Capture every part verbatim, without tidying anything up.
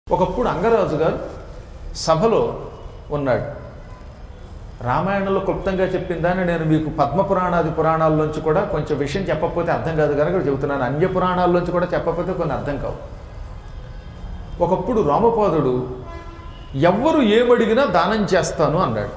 ఒకప్పుడు అంగరాజు గారు సభలో ఉన్నాడు. రామాయణంలో క్లుప్తంగా చెప్పిందాన్ని నేను మీకు పద్మపురాణాది పురాణాల్లోంచి కూడా కొంచెం విషయం చెప్పకపోతే అర్థం కాదు కనుక చెబుతున్నాను. అన్య పురాణాల్లోంచి కూడా చెప్పకపోతే కొన్ని అర్థం కావు. ఒకప్పుడు రామపాదుడు ఎవ్వరు ఏమడిగినా దానం చేస్తాను అన్నాడు.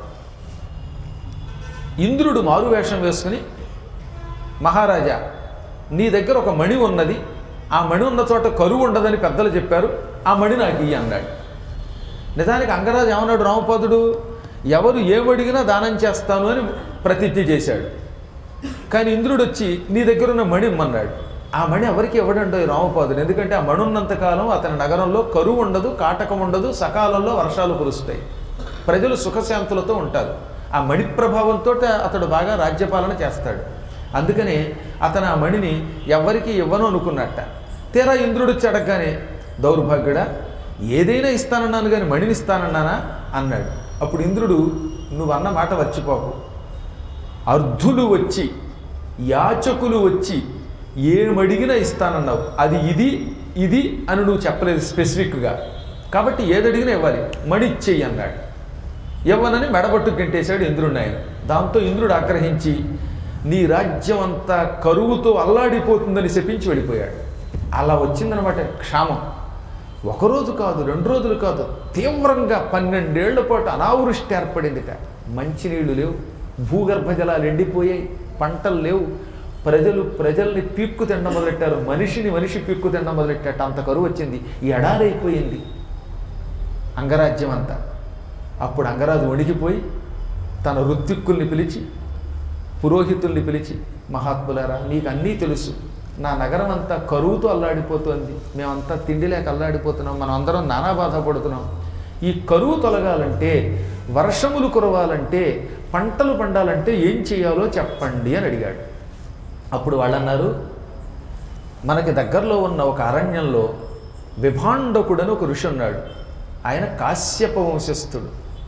ఇంద్రుడు మారువేషం వేసుకుని, మహారాజా నీ దగ్గర ఒక మణి ఉన్నది, ఆ మణి ఉన్న చోట కరువు ఉండదని పెద్దలు చెప్పారు, ఆ మణి నాకు ఇయ్యి అన్నాడు. నిజానికి అంగరాజు ఏమన్నాడు? రామపాదుడు ఎవరు ఏమడిగినా దానం చేస్తాను అని ప్రతిజ్ఞ చేశాడు. కానీ ఇంద్రుడు వచ్చి నీ దగ్గర ఉన్న మణి ఇమ్మన్నాడు. ఆ మణి ఎవరికి ఇవ్వడండో రామపాదుడు. ఎందుకంటే ఆ మణి ఉన్నంతకాలం అతని నగరంలో కరువు ఉండదు, కాటకం ఉండదు, సకాలంలో వర్షాలు కురుస్తాయి, ప్రజలు సుఖశాంతులతో ఉంటారు. ఆ మణి ప్రభావంతో అతడు బాగా రాజ్యపాలన చేస్తాడు. అందుకని అతను ఆ మణిని ఎవరికి ఇవ్వను అనుకున్నట్ట. తీరా ఇంద్రుడు వచ్చి అడగగానే, దౌర్భాగ్యుడా ఏదైనా ఇస్తానన్నాను కానీ మణిని ఇస్తానన్నానా అన్నాడు. అప్పుడు ఇంద్రుడు, నువ్వు అన్న మాట మర్చిపోకు, అర్ధులు వచ్చి యాచకులు వచ్చి ఏమడిగినా ఇస్తానన్నావు, అది ఇది ఇది అని నువ్వు చెప్పలేదు స్పెసిఫిక్గా, కాబట్టి ఏదడిగినా ఇవ్వాలి, మణి ఇచ్చేయి అన్నాడు. ఇవ్వనని మెడబట్టు గంటేశాడు ఇంద్రుడిని ఆయన. దాంతో ఇంద్రుడు ఆగ్రహించి నీ రాజ్యం అంతా కరువుతో అల్లాడిపోతుందని శపించి వెళ్ళిపోయాడు. అలా వచ్చిందనమాట క్షామం. ఒకరోజు కాదు, రెండు రోజులు కాదు, తీవ్రంగా పన్నెండేళ్ల పాటు అనావృష్టి ఏర్పడిందిట. మంచినీళ్లు లేవు, భూగర్భ జలాలు ఎండిపోయాయి, పంటలు లేవు, ప్రజలు ప్రజల్ని పీక్కు తినడం మొదలెట్టారు, మనిషిని మనిషి పీక్కు తినడం మొదలెట్టాట. అంత కరువు వచ్చింది, ఈ ఎడారైపోయింది అంగరాజ్యం అంతా. అప్పుడు అంగరాజు వణికిపోయి తన ఋత్విక్కుల్ని పిలిచి, పురోహితుల్ని పిలిచి, మహాత్ములారా మీకు అన్నీ తెలుసు, నా నగరం అంతా కరువుతో అల్లాడిపోతుంది, మేమంతా తిండి లేక అల్లాడిపోతున్నాం, మనం అందరం నానా బాధపడుతున్నాం. ఈ కరువు తొలగాలంటే, వర్షములు కురవాలంటే, పంటలు పండాలంటే ఏం చేయాలో చెప్పండి అని అడిగాడు. అప్పుడు వాళ్ళు అన్నారు, మనకి దగ్గరలో ఉన్న ఒక అరణ్యంలో విభాండకుడని ఒక ఋషి ఉన్నాడు. ఆయన కాశ్యప వంశస్థుడు.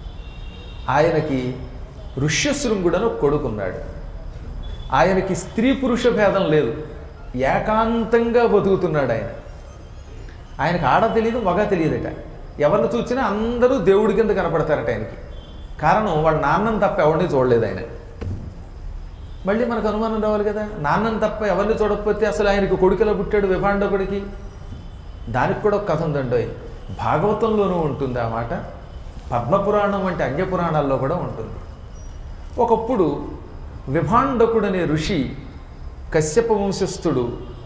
ఆయనకి ఋష్యశృంగుడని ఒక కొడుకున్నాడు. ఆయనకి స్త్రీ పురుష భేదం లేదు, ఏకాంతంగా బతుకుతున్నాడు ఆయన. ఆయనకు ఆడ తెలియదు, మగ తెలియదట. ఎవరిని చూసినా అందరూ దేవుడి కింద కనపడతారట ఆయనకి. కారణం వాళ్ళ నాన్నని తప్ప ఎవరిని చూడలేదు ఆయన. మళ్ళీ మనకు అనుమానం రావాలి కదా, నాన్నని తప్ప ఎవరిని చూడకపోతే అసలు ఆయనకు కొడుకులా పుట్టాడు విభాండకుడికి. దానికి కూడా ఒక కథ ఉందండి, భాగవతంలోనూ ఉంటుంది ఆ మాట, పద్మపురాణం వంటి అన్యపురాణాల్లో కూడా ఉంటుంది. ఒకప్పుడు విభాండకుడనే ఋషి కశ్యప వంశస్థుడు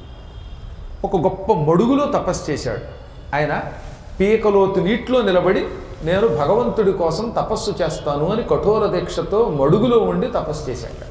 ఒక గొప్ప మడుగులో తపస్సు చేశాడు. ఆయన పీకలోతు నీటిలో నిలబడి నేను భగవంతుడి కోసం తపస్సు చేస్తాను అని కఠోర దీక్షతో మడుగులో ఉండి తపస్సు చేశాడు.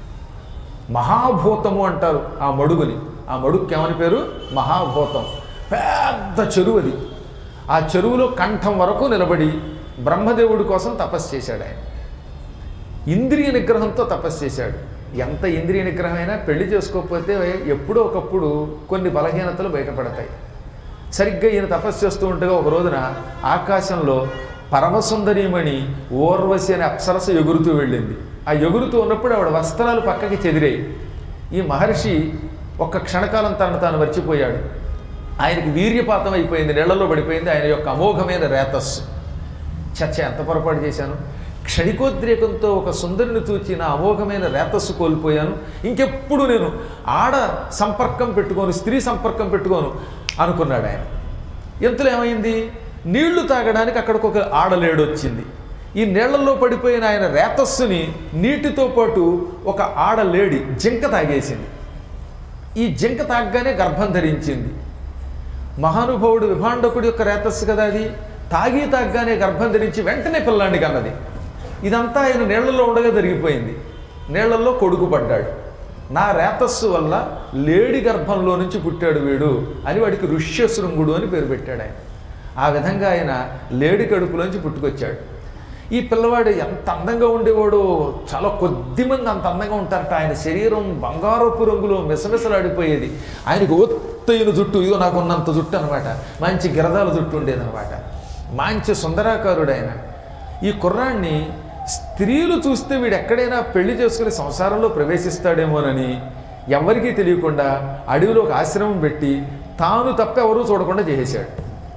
మహాభూతము అంటారు ఆ మడుగుని. ఆ మడుగుకి ఏమని పేరు? మహాభూతం. పెద్ద చెరువు అది. ఆ చెరువులో కంఠం వరకు నిలబడి బ్రహ్మదేవుడి కోసం తపస్సు చేశాడు ఆయన. ఇంద్రియ నిగ్రహంతో తపస్సు చేశాడు. ఎంత ఇంద్రియ నిగ్రహం అయినా పెళ్లి చేసుకోకపోతే ఎప్పుడో ఒకప్పుడు కొన్ని బలహీనతలు బయటపడతాయి. సరిగ్గా ఈయన తపస్సు చేస్తూ ఉండగా ఒక రోజున ఆకాశంలో పరమసుందరీమణి ఊర్వశి అనే అప్సరస ఎగురుతూ వెళ్ళింది. ఆ ఎగురుతూ ఉన్నప్పుడు ఆవిడ వస్త్రాలు పక్కకి చెదిరాయి. ఈ మహర్షి ఒక్క క్షణకాలం తనను తాను మర్చిపోయాడు. ఆయనకి వీర్యపాతం అయిపోయింది, నీళ్లలో పడిపోయింది ఆయన యొక్క అమోఘమైన రేతస్సు. చచ్చ ఎంత పొరపాటు చేశాను, క్షణికోద్రేకంతో ఒక సుందరిని చూచి నా అమోఘమైన రేతస్సు కోల్పోయాను, ఇంకెప్పుడు నేను ఆడ సంపర్కం పెట్టుకోను, స్త్రీ సంపర్కం పెట్టుకోను అనుకున్నాడు ఆయన. ఎంతలో ఏమైంది, నీళ్లు తాగడానికి అక్కడికి ఒక ఆడలేడు వచ్చింది. ఈ నీళ్లలో పడిపోయిన ఆయన రేతస్సుని నీటితో పాటు ఒక ఆడలేడి జింక తాగేసింది. ఈ జింక తాగగానే గర్భం ధరించింది. మహానుభావుడు విభాండకుడి యొక్క రేతస్సు కదా అది. తాగి తాగ్గానే గర్భం ధరించి వెంటనే పిల్లాన్ని కన్నది. ఇదంతా ఆయన నీళ్లలో ఉండగా జరిగిపోయింది. నీళ్లలో కొడుకు పడ్డాడు. నా రేతస్సు వల్ల లేడి గర్భంలో నుంచి పుట్టాడు వీడు అని వాడికి ఋష్యశృంగుడు అని పేరు పెట్టాడు ఆయన. ఆ విధంగా ఆయన లేడి కడుపులోంచి పుట్టుకొచ్చాడు. ఈ పిల్లవాడు ఎంత అందంగా ఉండేవాడు, చాలా కొద్ది మంది అంత అందంగా ఉంటారట. ఆయన శరీరం బంగారపు రంగులో మిసమిసలాడిపోయేది. ఆయనకు ఒత్తైన జుట్టు, ఇదో నాకు ఉన్నంత జుట్టు అనమాట, మంచి గిరదాల జుట్టు ఉండేదనమాట, మంచి సుందరాకారుడు ఆయన. ఈ కుర్రాన్ని స్త్రీలు చూస్తే వీడు ఎక్కడైనా పెళ్లి చేసుకుని సంసారంలో ప్రవేశిస్తాడేమోనని ఎవరికీ తెలియకుండా అడవిలో ఒక ఆశ్రమం పెట్టి తాను తప్ప ఎవరూ చూడకుండా చేసేశాడు.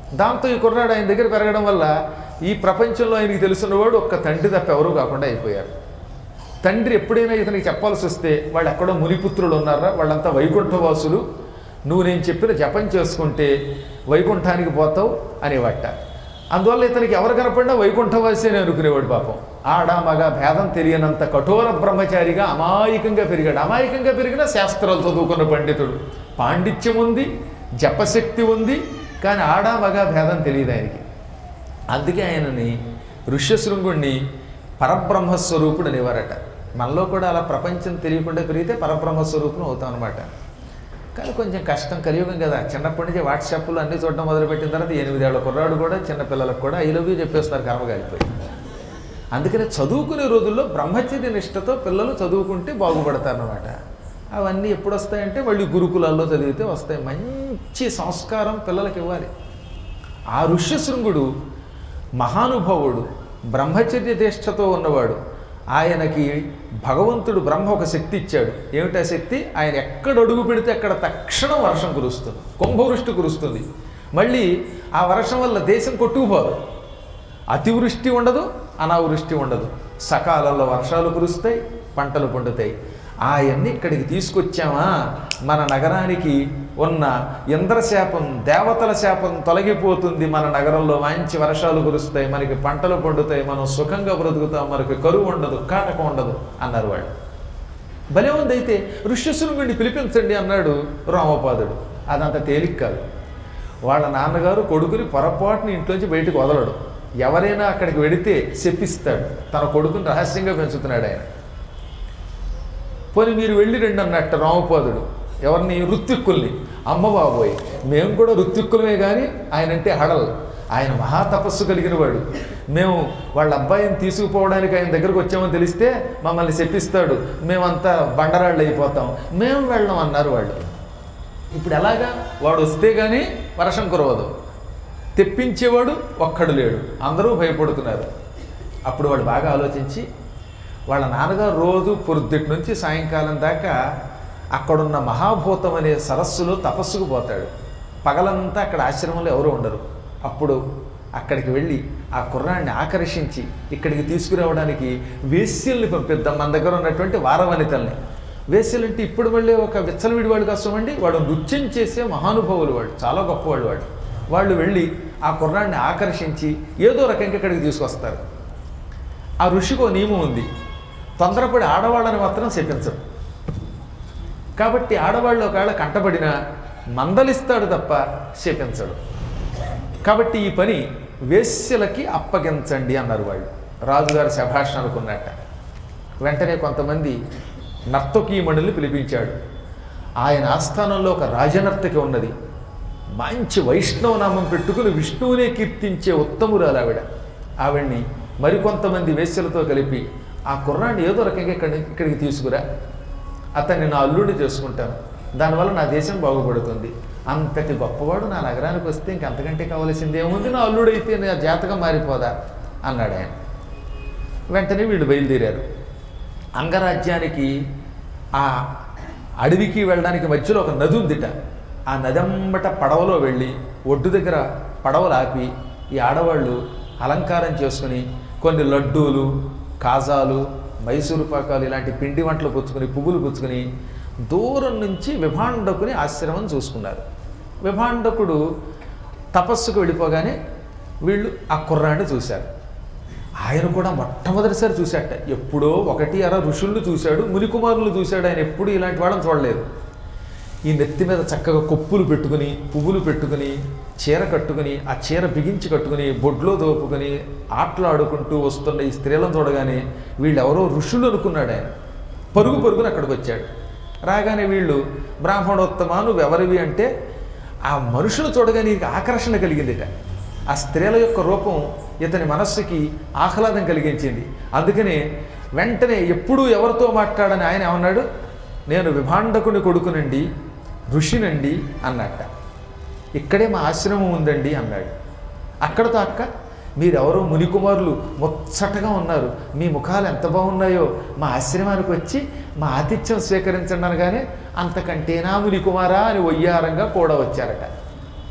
దాంతో ఈ కుర్రాడు ఆయన దగ్గర పెరగడం వల్ల ఈ ప్రపంచంలో ఆయనకి తెలుసున్నవాడు ఒక్క తండ్రి తప్ప ఎవరూ కాకుండా అయిపోయారు. తండ్రి ఎప్పుడైనా ఇతనికి చెప్పాల్సి వస్తే వాళ్ళు ఎక్కడో మునిపుత్రులు ఉన్నారా, వాళ్ళంతా వైకుంఠవాసులు, నువ్వు నేను చెప్పిన జపం చేసుకుంటే వైకుంఠానికి పోతావు అనేవాట. అందువల్ల ఇతనికి ఎవరు కనపడినా వైకుంఠవాసి అని అనుకునేవాడు. పాపం ఆడ మగ భేదం తెలియనంత కఠోర బ్రహ్మచారిగా అమాయకంగా పెరిగాడు. అమాయకంగా పెరిగిన శాస్త్రాలు చదువుకున్న పండితుడు, పాండిత్యం ఉంది, జపశక్తి ఉంది, కానీ ఆడ మగ భేదం తెలియదు ఆయనకి. అందుకే ఆయనని ఋష్యశృంగుణ్ణి పరబ్రహ్మస్వరూపుడు అనేవారట. మనలో కూడా అలా ప్రపంచం తెలియకుండా పెరిగితే పరబ్రహ్మస్వరూపును అవుతాం అనమాట. కానీ కొంచెం కష్టం, కలియుగం కదా. చిన్నప్పటి నుంచి వాట్సాప్లో అన్నీ చూడడం మొదలుపెట్టిన తర్వాత ఎనిమిదేళ్ల కుర్రాడు కూడా చిన్నపిల్లలకు కూడా ఐ లవ్ యూ చెప్పేస్తున్నారు కర్మగాలిపోయి. అందుకని చదువుకునే రోజుల్లో బ్రహ్మచర్య నిష్టతో పిల్లలు చదువుకుంటే బాగుపడతారన్నమాట. అవన్నీ ఎప్పుడు వస్తాయంటే మళ్ళీ గురుకులాల్లో చదివితే వస్తాయి. మంచి సంస్కారం పిల్లలకి ఇవ్వాలి. ఆ ఋష్యశృంగుడు మహానుభావుడు, బ్రహ్మచర్య దీక్షతో ఉన్నవాడు. ఆయనకి భగవంతుడు బ్రహ్మ ఒక శక్తి ఇచ్చాడు. ఏమిటా శక్తి? ఆయన ఎక్కడ అడుగు పెడితే అక్కడ తక్షణం వర్షం కురుస్తుంది, కుంభవృష్టి కురుస్తుంది. మళ్ళీ ఆ వర్షం వల్ల దేశం కొట్టుకుపోదు, అతివృష్టి ఉండదు, అనావృష్టి ఉండదు, సకాలంలో వర్షాలు కురుస్తాయి, పంటలు పండుతాయి. ఆయన్ని ఇక్కడికి తీసుకొచ్చామా, మన నగరానికి ఉన్న ఇంద్రశాపం, దేవతల శాపం తొలగిపోతుంది, మన నగరంలో మంచి వర్షాలు కురుస్తాయి, మనకి పంటలు పండుతాయి, మనం సుఖంగా బ్రతుకుతాం, మనకి కరువు ఉండదు, కాటకం ఉండదు అన్నారు వాళ్ళు. భలే ఉంది. అయితే ఋష్యశృంగుడిని పిలిపించండి అన్నాడు రామపాదుడు. అదంత తేలిక కాదు. వాళ్ళ నాన్నగారు కొడుకుని పొరపాటుని ఇంట్లోంచి బయటకు వదలడు. ఎవరైనా అక్కడికి వెడితే చెప్పిస్తాడు. తన కొడుకుని రహస్యంగా పెంచుతున్నాడు ఆయన. పోనీ మీరు వెళ్ళి రండి అన్నట్టు రామపాదుడు. ఎవరిని? ఋత్విక్కుల్ని. అమ్మ బాబోయ్, మేము కూడా ఋత్విక్కులమే, కానీ ఆయన అంటే హడల్. ఆయన మహాతపస్సు కలిగిన వాడు. మేము వాళ్ళ అబ్బాయిని తీసుకుపోవడానికి ఆయన దగ్గరకు వచ్చామని తెలిస్తే మమ్మల్ని చెప్పిస్తాడు, మేమంతా బండరాళ్ళు అయిపోతాం, మేము వెళ్ళాం అన్నారు వాళ్ళు. ఇప్పుడు ఎలాగా? వాడు వస్తే కానీ వర్షం కురవదు, తెప్పించేవాడు ఒక్కడు లేడు, అందరూ భయపడుతున్నారు. అప్పుడు వాడు బాగా ఆలోచించి వాళ్ళ నాన్నగారు రోజు పొద్దుటి నుంచి సాయంకాలం దాకా అక్కడున్న మహాభూతం అనే సరస్సులో తపస్సుకు పోతాడు. పగలంతా అక్కడ ఆశ్రమంలో ఎవరు ఉండరు. అప్పుడు అక్కడికి వెళ్ళి ఆ కుర్రాన్ని ఆకర్షించి ఇక్కడికి తీసుకురావడానికి వేశ్యల్ని పంపిద్దాం, మన దగ్గర ఉన్నటువంటి వారవనితల్ని. వేశ్యలంటే ఇప్పుడు మళ్ళీ ఒక విచ్చలవిడి వాడు కోసమండి, వాడు నృత్యం చేసే మహానుభావులు, వాళ్ళు చాలా గొప్పవాళ్ళు. వాళ్ళు వాళ్ళు వెళ్ళి ఆ కుర్రాన్ని ఆకర్షించి ఏదో రకంగా ఇక్కడికి తీసుకొస్తారు. ఆ ఋషికో నియమం ఉంది, తొందరపడి ఆడవాళ్ళని మాత్రం శపించడు. కాబట్టి ఆడవాళ్ళు ఒకవేళ కంటపడినా మందలిస్తాడు తప్ప శపించడు. కాబట్టి ఈ పని వేశ్యలకి అప్పగించండి అన్నారు వాళ్ళు. రాజుగారు శభాష్ అనుకున్నట్ట. వెంటనే కొంతమంది నర్తకీమణుల్ని పిలిపించాడు. ఆయన ఆస్థానంలో ఒక రాజనర్తకి ఉన్నది. మంచి వైష్ణవనామం పెట్టుకుని విష్ణువునే కీర్తించే ఉత్తమురాలు ఆవిడ. ఆవిడ్ని మరికొంతమంది వేశ్యలతో కలిపి ఆ కుర్రాన్ని ఏదో రకంగా ఇక్కడి ఇక్కడికి తీసుకురా, అతన్ని నా అల్లుడిని చేసుకుంటాను, దానివల్ల నా దేశం బాగుపడుతుంది, అంతటి గొప్పవాడు నా నగరానికి వస్తే ఇంకంతకంటే కావాల్సింది ఏముంది, నా అల్లుడైతే నా జాతకం మారిపోదా అన్నాడు ఆయన. వెంటనే వీళ్ళు బయలుదేరారు. అంగరాజ్యానికి ఆ అడవికి వెళ్ళడానికి మధ్యలో ఒక నది ఉందిట. ఆ నదంబట పడవలో వెళ్ళి ఒడ్డు దగ్గర పడవలు ఆపి ఈ ఆడవాళ్ళు అలంకారం చేసుకుని కొన్ని లడ్డూలు, కాజాలు, మైసూరు పాకాలు ఇలాంటి పిండి వంటలు పుచ్చుకొని, పువ్వులు పుచ్చుకొని దూరం నుంచి విభాండకుని ఆశ్రమం చూసుకున్నారు. విభాండకుడు తపస్సుకు వెళ్ళిపోగానే వీళ్ళు ఆ కుర్రాన్ని చూశారు. ఆయన కూడా మొట్టమొదటిసారి చూశాట. ఎప్పుడో ఒకటి అర ఋషుల్ని చూశాడు, మునికుమారులు చూశాడు. ఆయన ఎప్పుడు ఇలాంటి వాళ్ళని చూడలేదు. ఈ నెత్తి మీద చక్కగా కొప్పులు పెట్టుకుని, పువ్వులు పెట్టుకుని, చీర కట్టుకుని, ఆ చీర బిగించి కట్టుకుని, బొడ్లో దోపుకొని ఆటలాడుకుంటూ వస్తున్న ఈ స్త్రీలను చూడగానే వీళ్ళెవరో ఋషులు అనుకున్నాడు ఆయన. పరుగు పరుగుని అక్కడికి వచ్చాడు. రాగానే వీళ్ళు బ్రాహ్మణోత్తమా నువ్వు ఎవరివి అంటే ఆ మనుషులు చూడగానే నీకు ఆకర్షణ కలిగిందిట. ఆ స్త్రీల యొక్క రూపం ఇతని మనస్సుకి ఆహ్లాదం కలిగించింది. అందుకనే వెంటనే ఎప్పుడూ ఎవరితో మాట్లాడని ఆయన ఏమన్నాడు, నేను విభాండకుని కొడుకునండి, ఋషినండి అన్నట్ట. ఇక్కడే మా ఆశ్రమం ఉందండి అన్నాడు. అక్కడతో అక్క మీరెవరో మునికుమారులు ముచ్చటగా ఉన్నారు, మీ ముఖాలు ఎంత బాగున్నాయో, మా ఆశ్రమానికి వచ్చి మా ఆతిథ్యం స్వీకరించండి అనగానే అంతకంటేనా మునికుమారా అని వయ్యారంగా కూడా వచ్చారట.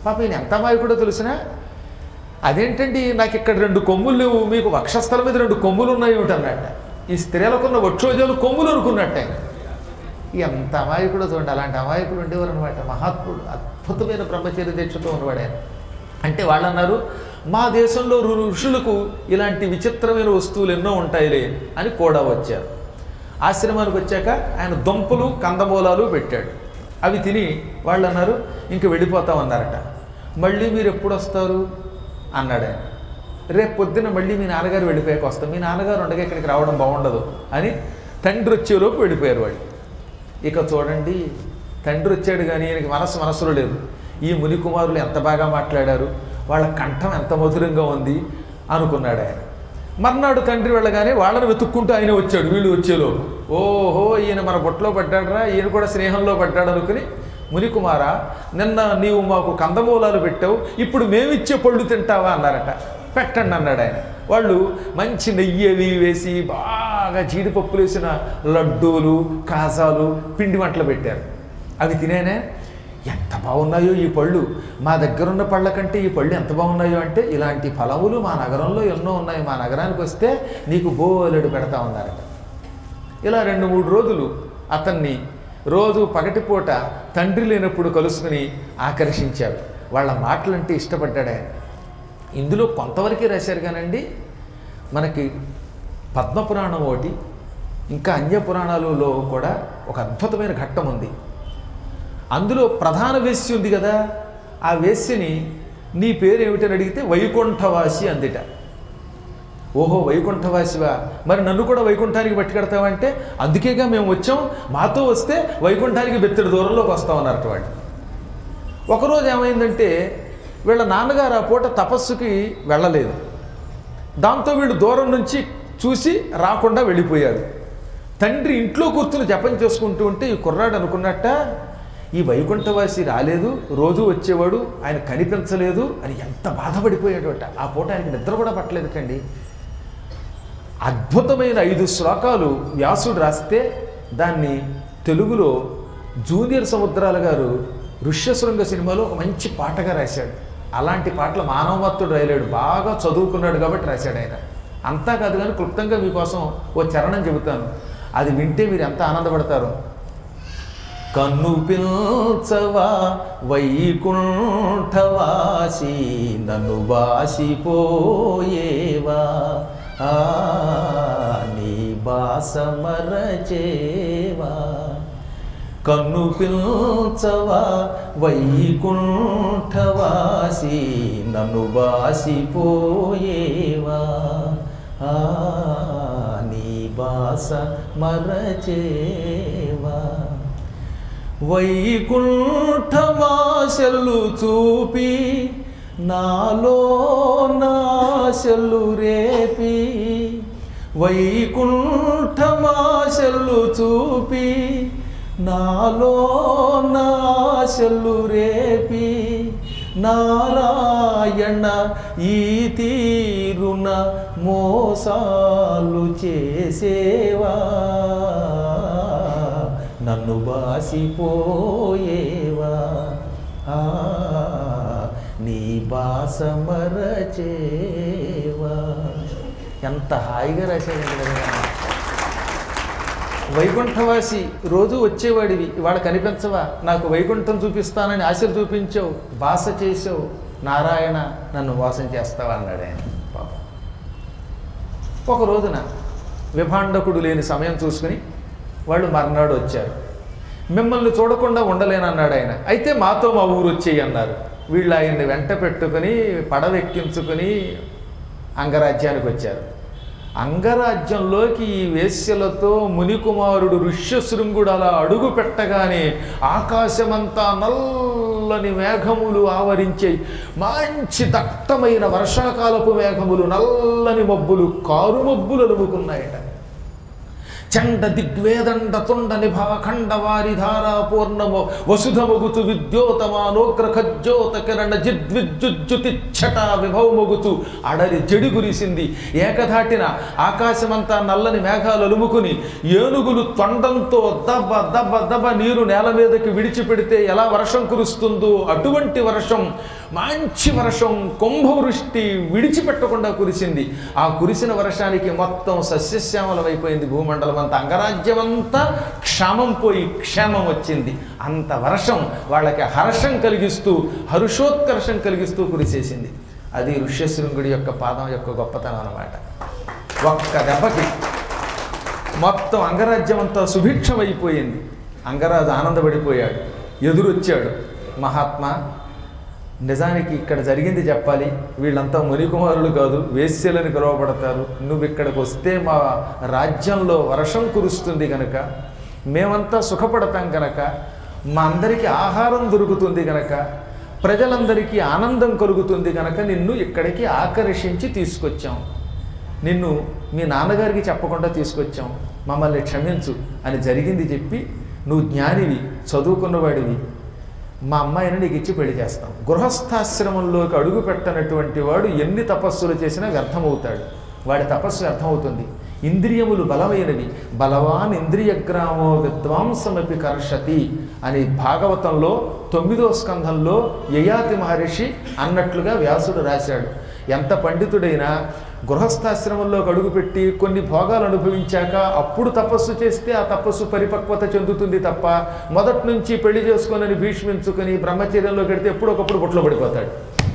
పాప ఈయన ఎంత అమాయకుడో తెలిసినా, అదేంటండి నాకు ఇక్కడ రెండు కొమ్ములు లేవు, మీకు వక్షస్థలం మీద రెండు కొమ్ములు ఉన్నాయి ఏమిటన్నట్ట. ఈ స్త్రీలకున్న వక్షోజాలు కొమ్ములు అనుకున్నట్టే. ఎంత అమాయకుడో చూడండి. అలాంటి అమాయకుడు ఉండేవారు అనమాట. మహాత్ముడు, అద్భుతమైన బ్రహ్మచర్య దీక్షతో ఉన్నవాడు ఆయన. అంటే వాళ్ళు అన్నారు, మా దేశంలో ఋషులకు ఇలాంటి విచిత్రమైన వస్తువులు ఎన్నో ఉంటాయిలే అని కూడా వచ్చారు. ఆశ్రమానికి వచ్చాక ఆయన దుంపలు కందమూలాలు పెట్టాడు. అవి తిని వాళ్ళు అన్నారు, ఇంక వెళ్ళిపోతామన్నారట. మళ్ళీ మీరు ఎప్పుడు వస్తారు అన్నాడు ఆయన. రేపు పొద్దున్న మళ్ళీ మీ నాన్నగారు వెళ్ళిపోయాక వస్తాం, మీ నాన్నగారు ఉండగా ఇక్కడికి రావడం బాగుండదు అని తండ్రి వచ్చేలోపు వెళ్ళిపోయారు వాళ్ళు. ఇక చూడండి, తండ్రి వచ్చాడు కానీ ఈయనకి మనస్సు మనస్సులో లేదు. ఈ ముని కుమారులు ఎంత బాగా మాట్లాడారు, వాళ్ళ కంఠం ఎంత మధురంగా ఉంది అనుకున్నాడు ఆయన. మర్నాడు తండ్రి వెళ్ళగానే వాళ్ళని వెతుక్కుంటూ ఆయన వచ్చాడు. వీళ్ళు వచ్చేలోపు ఓహో ఈయన మన బొట్లో పడ్డాడరా, ఈయన కూడా స్నేహంలో పడ్డాడు అనుకుని, మునికుమార నిన్న నీవు మాకు కందమూలాలు పెట్టావు, ఇప్పుడు మేమిచ్చే పళ్ళు తింటావా అన్నారట. పెట్టండి అన్నాడు ఆయన. వాళ్ళు మంచి నెయ్యి అవి వేసి బాగా జీడిపప్పులు వేసిన లడ్డూలు కాజాలు పిండి వంటలు పెట్టారు. అవి తినేనే ఎంత బాగున్నాయో ఈ పళ్ళు, మా దగ్గరున్న పళ్ళ కంటే ఈ పళ్ళు ఎంత బాగున్నాయో అంటే, ఇలాంటి ఫలములు మా నగరంలో ఎన్నో ఉన్నాయి, మా నగరానికి వస్తే నీకు బోలెడు పెడతా ఉన్నారట. ఇలా రెండు మూడు రోజులు అతన్ని రోజు పగటిపూట తండ్రి లేనప్పుడు కలుసుకుని ఆకర్షించాడు. వాళ్ళ మాటలంటే ఇష్టపడ్డాడు ఆయన. ఇందులో కొంతవరకే రాశారు కానండి, మనకి పద్మపురాణం ఒకటి ఇంకా అన్య పురాణాలలో కూడా ఒక అద్భుతమైన ఘట్టం ఉంది. అందులో ప్రధాన వేశ్య ఉంది కదా, ఆ వేశ్యని నీ పేరు ఏమిటని అడిగితే వైకుంఠవాసి అందిట. ఓహో వైకుంఠవాసివా, మరి నన్ను కూడా వైకుంఠానికి పట్టుకెడతావంటే, అందుకేగా మేము వచ్చాం, మాతో వస్తే వైకుంఠానికి బెత్తడి దూరంలోకి వస్తామన్నారట వాళ్ళు. ఒకరోజు ఏమైందంటే వీళ్ళ నాన్నగారు ఆ పూట తపస్సుకి వెళ్ళలేదు. దాంతో వీళ్ళు దూరం నుంచి చూసి రాకుండా వెళ్ళిపోయారు. తండ్రి ఇంట్లో కూర్చుని జపం చేసుకుంటూ ఉంటే ఈ కుర్రాడు అనుకున్నట్ట, ఈ వైకుంఠవాసి రాలేదు, రోజు వచ్చేవాడు, ఆయన కనిపించలేదు అని ఎంత బాధపడిపోయాడు అట. ఆ పూట ఆయనకి నిద్ర కూడా పట్టలేదుటండి. అద్భుతమైన ఐదు శ్లోకాలు వ్యాసుడు రాస్తే దాన్ని తెలుగులో జూనియర్ సముద్రాల గారు ఋష్యశృంగ సినిమాలో ఒక మంచి పాటగా రాశాడు. అలాంటి పాటలు మానవమత్తుడు రాయలేడు, బాగా చదువుకున్నాడు కాబట్టి రాశాడు ఆయన. అంతా కాదు కానీ క్లుప్తంగా మీకోసం ఓ చరణం చెబుతాను, అది వింటే మీరు ఎంత ఆనందపడతారో. కన్ను పిల్చవా వైకుంఠవాసి నన్ను వాసిపోయేవా, నీ బాస మరచేవా. కన్ను పిల్చవా వైకుంఠవాసి నన్ను వాసిపోయేవా, నీ బాస మరచేవా. వైకుంఠమాశలు చూపి నాలో నాశలు రేపి, వైకుంఠమాశలు చూపి నాలో నాశలు రేపి, నారాయణ ఈ తీరున మోసాలు చేసేవా, నన్ను బాసిపోయేవా, నీ బాస మరచేవా. ఎంత హాయిగా రాశాడండి కదా. వైకుంఠవాసి రోజు వచ్చేవాడివి, ఇవాళ కనిపించవా, నాకు వైకుంఠం చూపిస్తానని ఆశలు చూపించావు, బాస చేసావు, నారాయణ నన్ను మోసం చేస్తావా అన్నాడు ఆయన. పాపం ఒక రోజున విభాండకుడు లేని సమయం చూసుకుని వాళ్ళు మర్నాడు వచ్చారు. మిమ్మల్ని చూడకుండా ఉండలేనన్నాడు ఆయన. అయితే మాతో మా ఊరు వచ్చేయి అన్నారు. వీళ్ళు ఆయన్ని వెంట పెట్టుకుని పడవెక్కించుకుని అంగరాజ్యానికి వచ్చారు. అంగరాజ్యంలోకి ఈ వేశ్యలతో మునికుమారుడు ఋష్యశృంగుడు అలా అడుగు పెట్టగానే ఆకాశమంతా నల్లని మేఘములు ఆవరించాయి. మంచి దట్టమైన వర్షాకాలపు మేఘములు, నల్లని మబ్బులు, కారు మబ్బులు అలుముకున్నాయట. చండ దిగ్వేదండ తుండ నిభాఖండ వారి ధారా పూర్ణమో వసుధమగుతు విద్యోతమానోగ్ర ఖజ్జోత కిరణ జిద్విద్యుజ్జుతిచ్చట విభవమొగుతూ అడరి చెడి కురిసింది. ఏకధాటిన ఆకాశమంతా నల్లని మేఘాలు అలుముకుని ఏనుగులు తొండంతో దబ్బ దబ్బ దబ్బ నీరు నేల మీదకి విడిచిపెడితే ఎలా వర్షం కురుస్తుందో అటువంటి వర్షం, మంచి వర్షం, కుంభవృష్టి విడిచిపెట్టకుండా కురిసింది. ఆ కురిసిన వర్షానికి మొత్తం సస్యశ్యామలమైపోయింది భూమండలం అంతా. అంగరాజ్యం అంతా క్షామం పోయి క్షేమం వచ్చింది. అంత వర్షం వాళ్ళకి హర్షం కలిగిస్తూ హర్షోత్కర్షం కలిగిస్తూ కురిసేసింది. అది ఋష్యశృంగుడి యొక్క పాదం యొక్క గొప్పతనం అన్నమాట. ఒక్క దెబ్బకి మొత్తం అంగరాజ్యం అంతా సుభిక్షమైపోయింది. అంగరాజు ఆనందపడిపోయాడు. ఎదురొచ్చాడు, మహాత్మా నిజానికి ఇక్కడ జరిగింది చెప్పాలి, వీళ్ళంతా మునికుమారులు కాదు, వేశ్యలని పిలువబడతారు. నువ్వు ఇక్కడికి వస్తే మా రాజ్యంలో వర్షం కురుస్తుంది కనుక, మేమంతా సుఖపడతాం కనుక, మా అందరికీ ఆహారం దొరుకుతుంది కనుక, ప్రజలందరికీ ఆనందం కలుగుతుంది కనుక నిన్ను ఇక్కడికి ఆకర్షించి తీసుకొచ్చాం. నిన్ను మీ నాన్నగారికి చెప్పకుండా తీసుకొచ్చాం, మమ్మల్ని క్షమించు అని జరిగింది చెప్పి, నువ్వు జ్ఞానివి, చదువుకున్నవాడివి, మా అమ్మాయిని నీకు ఇచ్చి పెళ్లి చేస్తాం. గృహస్థాశ్రమంలోకి అడుగు పెట్టనటువంటి వాడు ఎన్ని తపస్సులు చేసినా వ్యర్థమవుతాడు. వాడి తపస్సు వ్యర్థమవుతుంది. ఇంద్రియములు బలమైనవి. బలవాన్ ఇంద్రియగ్రామో విద్వాంసమపి కర్షతి అని భాగవతంలో తొమ్మిదో స్కంధంలో యయాతి మహర్షి అన్నట్లుగా వ్యాసుడు రాశాడు. ఎంత పండితుడైనా గృహస్థాశ్రమంలోకి అడుగుపెట్టి కొన్ని భోగాలు అనుభవించాక అప్పుడు తపస్సు చేస్తే ఆ తపస్సు పరిపక్వత చెందుతుంది తప్ప మొదటి నుంచి పెళ్లి చేసుకొని భీష్మించుకొని బ్రహ్మచర్యంలో కడితే ఎప్పుడొకప్పుడు బుట్టలో పడిపోతాడు.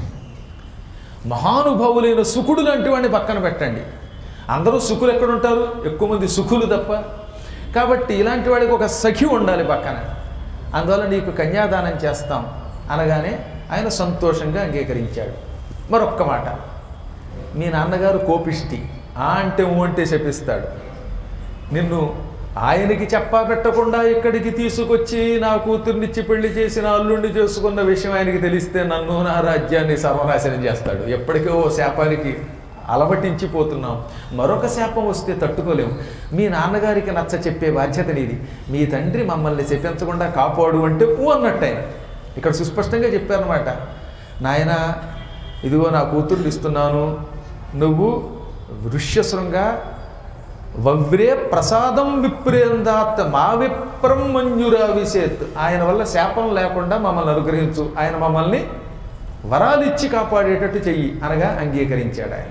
మహానుభావులైన సుకుడు లాంటి వాడిని పక్కన పెట్టండి. అందరూ సుఖులు ఎక్కడుంటారు? ఎక్కువ మంది సుఖులు తప్ప. కాబట్టి ఇలాంటి వాడికి ఒక సఖి ఉండాలి పక్కన. అందువల్ల నీకు కన్యాదానం చేస్తాం అనగానే ఆయన సంతోషంగా అంగీకరించాడు. మరొక్క మాట, మీ నాన్నగారు కోపిష్టి, ఆ అంటే ఊ అంటే శపిస్తాడు. నిన్ను ఆయనకి చెప్పా పెట్టకుండా ఇక్కడికి తీసుకొచ్చి నా కూతుర్నిచ్చి పెళ్లి చేసి నా అల్లుండి చేసుకున్న విషయం ఆయనకి తెలిస్తే నన్ను నా రాజ్యాన్ని సర్వనాశనం చేస్తాడు. ఎప్పటికో ఓ శాపానికి అలవటించిపోతున్నాం. మరొక శాపం వస్తే తట్టుకోలేము. మీ నాన్నగారికి నచ్చ చెప్పే బాధ్యత నీది. మీ తండ్రి మమ్మల్ని శపించకుండా కాపాడు అంటే ఊ అన్నట్టు ఆయన ఇక్కడ సుస్పష్టంగా చెప్పారన్నమాట. నాయన ఇదిగో నా కూతుర్లు ఇస్తున్నాను, నువ్వు ఋష్యశృంగ వవ్రే ప్రసాదం విప్రేందాత్ మా విప్రం మంజురావిసేత్, ఆయన వల్ల శాపం లేకుండా మమ్మల్ని అనుగ్రహించు, ఆయన మమ్మల్ని వరాలిచ్చి కాపాడేటట్టు చెయ్యి అనగా అంగీకరించాడు ఆయన.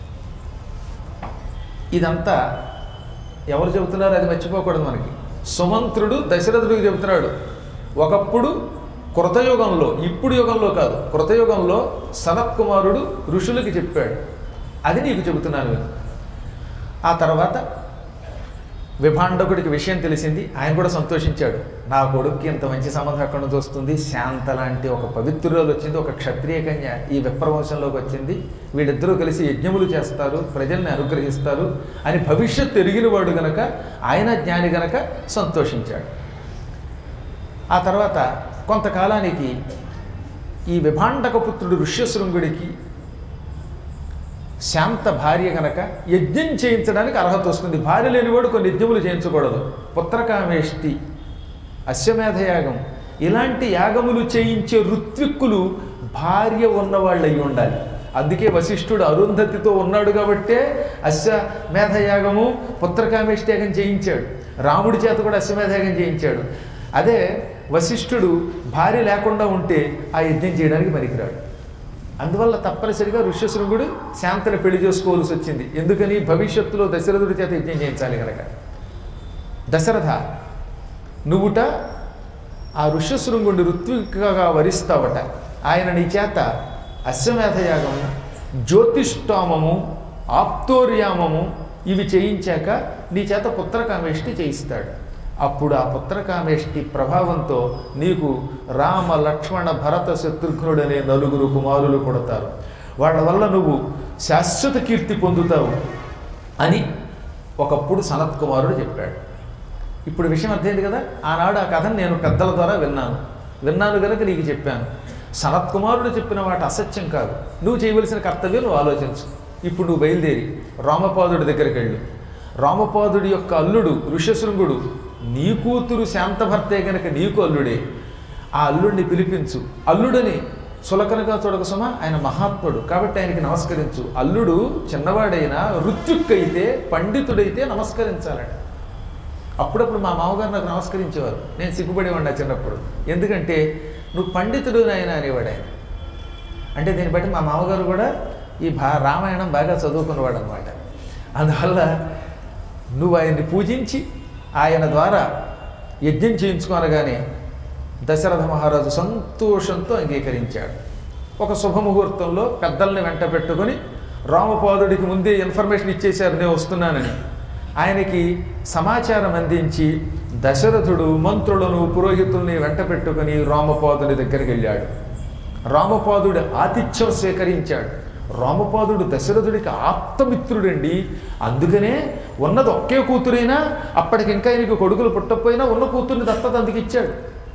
ఇదంతా ఎవరు చెబుతున్నారు అది మర్చిపోకూడదు మనకి. సుమంత్రుడు దశరథుడికి చెబుతున్నాడు. ఒకప్పుడు కృతయుగంలో, ఇప్పుడు యుగంలో కాదు, కృతయుగంలో సనత్కుమారుడు ఋషులకి చెప్పాడు. అది నీకు చెబుతున్నాను నేను. ఆ తర్వాత విభాండకుడికి విషయం తెలిసింది. ఆయన కూడా సంతోషించాడు. నా కొడుక్కి ఇంత మంచి సంబంధం ఎక్కడి నుంచి వస్తుంది, శాంత లాంటి ఒక పవిత్రురాలు వచ్చింది, ఒక క్షత్రియ కన్య ఈ విప్రవంశంలోకి వచ్చింది, వీళ్ళిద్దరూ కలిసి యజ్ఞములు చేస్తారు, ప్రజల్ని అనుగ్రహిస్తారు అని భవిష్యత్తు ఎరిగినవాడు గనక, ఆయన జ్ఞాని గనక సంతోషించాడు. ఆ తర్వాత కొంతకాలానికి ఈ విభాండక పుత్రుడు ఋష్యశృంగుడికి శాంత భార్య గనక యజ్ఞం చేయించడానికి అర్హత వస్తుంది. భార్య లేనివాడు కొన్ని యజ్ఞములు చేయించకూడదు. పుత్రకామేష్టి, అశ్వమేధయాగం ఇలాంటి యాగములు చేయించే ఋత్విక్కులు భార్య ఉన్నవాళ్ళు అయి ఉండాలి. అందుకే వశిష్ఠుడు అరుంధతితో ఉన్నాడు కాబట్టే అశ్వమేధయాగము పుత్రకామేష్టి యాగం చేయించాడు. రాముడి చేత కూడా అశ్వమేధయాగం చేయించాడు. అదే వశిష్ఠుడు భార్య లేకుండా ఉంటే ఆ యజ్ఞం చేయడానికి పనికిరాడు. అందువల్ల తప్పనిసరిగా ఋష్యశృంగుడు శాంతని పెళ్లి చేసుకోవాల్సి వచ్చింది. ఎందుకని? భవిష్యత్తులో దశరథుడి చేత యజ్ఞం చేయించాలి కనుక. దశరథ, నువ్వుట ఆ ఋష్యశృంగుడిని ఋత్వికగా వరిస్తావట. ఆయన నీ చేత అశ్వమేధయాగము, జ్యోతిష్ఠోమము, ఆప్తోర్యామము ఇవి చేయించాక నీ చేత పుత్రకామేష్టి చేయిస్తాడు. అప్పుడు ఆ పుత్రకామేష్టి ప్రభావంతో నీకు రామ, లక్ష్మణ, భరత, శత్రుఘ్నుడనే నలుగురు కుమారులు పుడతారు. వాళ్ళ వల్ల నువ్వు శాశ్వత కీర్తి పొందుతావు అని ఒకప్పుడు సనత్కుమారుడు చెప్పాడు. ఇప్పుడు విషయం అర్థమైంది కదా. ఆనాడు ఆ కథను నేను పెద్దల ద్వారా విన్నాను విన్నాను కనుక నీకు చెప్పాను. సనత్కుమారుడు చెప్పిన మాట అసత్యం కాదు. నువ్వు చేయవలసిన కర్తవ్యం నువ్వు ఆలోచించు. ఇప్పుడు నువ్వు బయలుదేరి రామపాదుడి దగ్గరికి వెళ్ళు. రామపాదుడి యొక్క అల్లుడు ఋష్యశృంగుడు నీ కూతురు శాంతభర్తే గనక నీకు అల్లుడే, ఆ అల్లుడిని పిలిపించు. అల్లుడని సులకనగా చూడక సుమ, ఆయన మహాత్ముడు కాబట్టి ఆయనకి నమస్కరించు. అల్లుడు చిన్నవాడైనా ఋత్విక్కైతే పండితుడైతే నమస్కరించాలట. అప్పుడప్పుడు మా మామగారు నాకు నమస్కరించేవారు, నేను సిగ్గుపడేవాడినా చిన్నప్పుడు. ఎందుకంటే నువ్వు పండితుడు నాయన అనేవాడు ఆయన. అంటే దీన్ని బట్టి మా మామగారు కూడా ఈ భా రామాయణం బాగా చదువుకున్నవాడు అనమాట. అందువల్ల నువ్వు ఆయన్ని పూజించి ఆయన ద్వారా యజ్ఞం చేయించుకోనగానే దశరథ మహారాజు సంతోషంతో అంగీకరించాడు. ఒక శుభముహూర్తంలో పెద్దల్ని వెంట పెట్టుకొని రామపాదుడికి ముందే ఇన్ఫర్మేషన్ ఇచ్చేశారు నేను వస్తున్నానని. ఆయనకి సమాచారం అందించి దశరథుడు మంత్రులను పురోహితుల్ని వెంట పెట్టుకుని రామపాదుడి దగ్గరికి వెళ్ళాడు. రామపాదుడి ఆతిథ్యం స్వీకరించాడు. రామపాదుడు దశరథుడికి ఆప్తమిత్రుడండి. అందుకనే ఉన్నది ఒకే కూతురైనా అప్పటికి ఇంకా ఆయనకి కొడుకులు పుట్టకపోయినా ఉన్న కూతుర్ని దత్తత అందుకిచ్చాడు.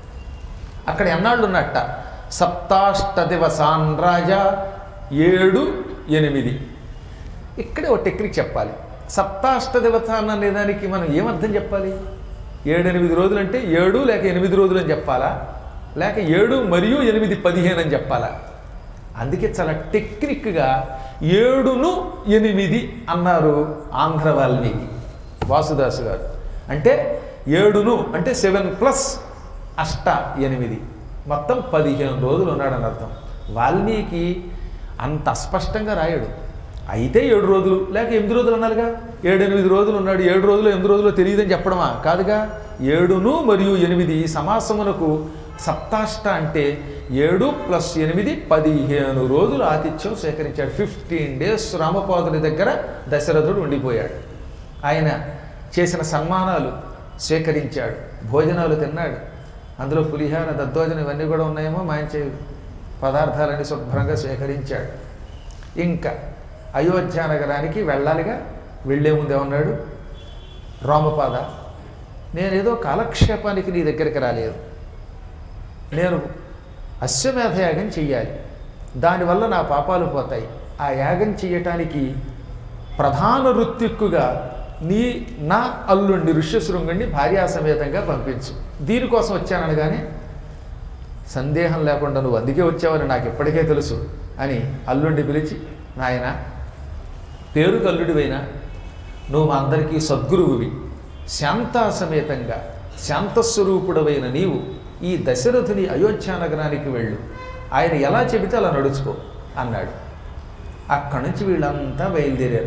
అక్కడ ఎన్నాళ్ళు ఉన్నట్ట, సప్తాష్ట దివసాన్ రాజా, ఏడు ఎనిమిది. ఇక్కడే ఒక టెక్నిక్ చెప్పాలి. సప్తాష్ట దివసాన్ అనే దానికి మనం ఏమర్థం చెప్పాలి? ఏడు ఎనిమిది రోజులు అంటే ఏడు లేక ఎనిమిది రోజులు అని చెప్పాలా, లేక ఏడు మరియు ఎనిమిది పదిహేను అని చెప్పాలా? అందుకే చాలా టెక్నిక్గా ఏడును ఎనిమిది అన్నారు ఆంధ్ర వాల్మీకి వాసుదాసు గారు. అంటే ఏడును అంటే సెవెన్ ప్లస్ అష్ట ఎనిమిది, మొత్తం పదిహేను రోజులు ఉన్నాడని అర్థం. వాల్మీకి అంత అస్పష్టంగా రాయడు. అయితే ఏడు రోజులు లేక ఎనిమిది రోజులు అన్నారుగా, ఏడు ఎనిమిది రోజులు ఉన్నాడు, ఏడు రోజులు ఎనిమిది రోజులు తెలియదని చెప్పడమా? కాదుగా. ఏడును మరియు ఎనిమిది ఈ సమాసమునకు సప్తాష్ట అంటే ఏడు ప్లస్ ఎనిమిది పదిహేను రోజులు ఆతిథ్యం స్వీకరించాడు. ఫిఫ్టీన్ డేస్ రామపాదుని దగ్గర దశరథుడు ఉండిపోయాడు. ఆయన చేసిన సన్మానాలు స్వీకరించాడు, భోజనాలు తిన్నాడు. అందులో పులిహార దద్దోజనం ఇవన్నీ కూడా ఉన్నాయేమో, మంచి పదార్థాలన్నీ శుభ్రంగా స్వీకరించాడు. ఇంకా అయోధ్య నగరానికి వెళ్ళాలిగా. వెళ్ళే ముందే ఉన్నాడు, రామపాద నేనేదో కాలక్షేపానికి నీ దగ్గరికి రాలేదు, నేను అశ్వమేధ యాగం చెయ్యాలి, దానివల్ల నా పాపాలు పోతాయి. ఆ యాగం చెయ్యటానికి ప్రధాన ఋత్విక్కుగా నీ నా అల్లుండి ఋష్యశృంగుణ్ణి భార్యాసమేతంగా పంపించు. దీనికోసం వచ్చాననగానే సందేహం లేకుండా నువ్వు అందుకే వచ్చావని నాకు ఇప్పటికే తెలుసు అని అల్లుండి పిలిచి, నాయన పేరుకు అల్లుడివైనా నువ్వు మా అందరికీ సద్గురువువి, శాంతాసమేతంగా శాంతస్వరూపుడవైన నీవు ఈ దశరథుని అయోధ్య నగరానికి వెళ్ళు, ఆయన ఎలా చెబితే అలా నడుచుకో అన్నాడు. అక్కడి నుంచి వీళ్ళంతా బయలుదేరారు,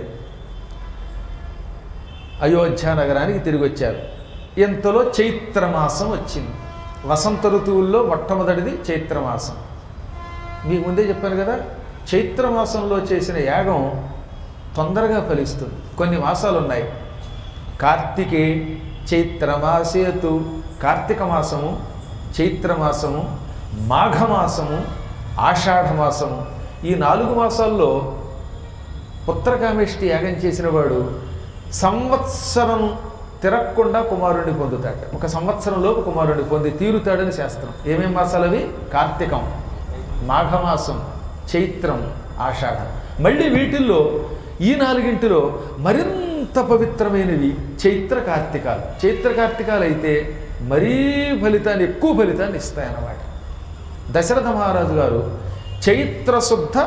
అయోధ్య నగరానికి తిరిగి వచ్చారు. ఇంతలో చైత్రమాసం వచ్చింది. వసంత ఋతువుల్లో మొట్టమొదటిది చైత్రమాసం. మీకు ముందే చెప్పాను కదా, చైత్రమాసంలో చేసిన యాగం తొందరగా ఫలిస్తుంది. కొన్ని మాసాలు ఉన్నాయి, కార్తికే చైత్రమాసేతు, కార్తీక మాసము, చైత్రమాసము, మాఘమాసము, ఆషాఢమాసము. ఈ నాలుగు మాసాల్లో పుత్రకామేష్టి యాగం చేసిన వాడు సంవత్సరం తిరగకుండా కుమారుడిని పొందుతాడు. ఒక సంవత్సరంలోపు కుమారుడిని పొంది తీరుతాడని శాస్త్రం. ఏమేం మాసాలు అవి? కార్తీకం, మాఘమాసం, చైత్రం, ఆషాఢం. మళ్ళీ వీటిల్లో ఈ నాలుగింటిలో మరింత పవిత్రమైనవి చైత్ర కార్తీకాలు. చైత్ర కార్తీకాలు అయితే మరీ ఫలితాన్ని, ఎక్కువ ఫలితాన్ని ఇస్తాయన్నమాట. దశరథ మహారాజు గారు చైత్రశుద్ధ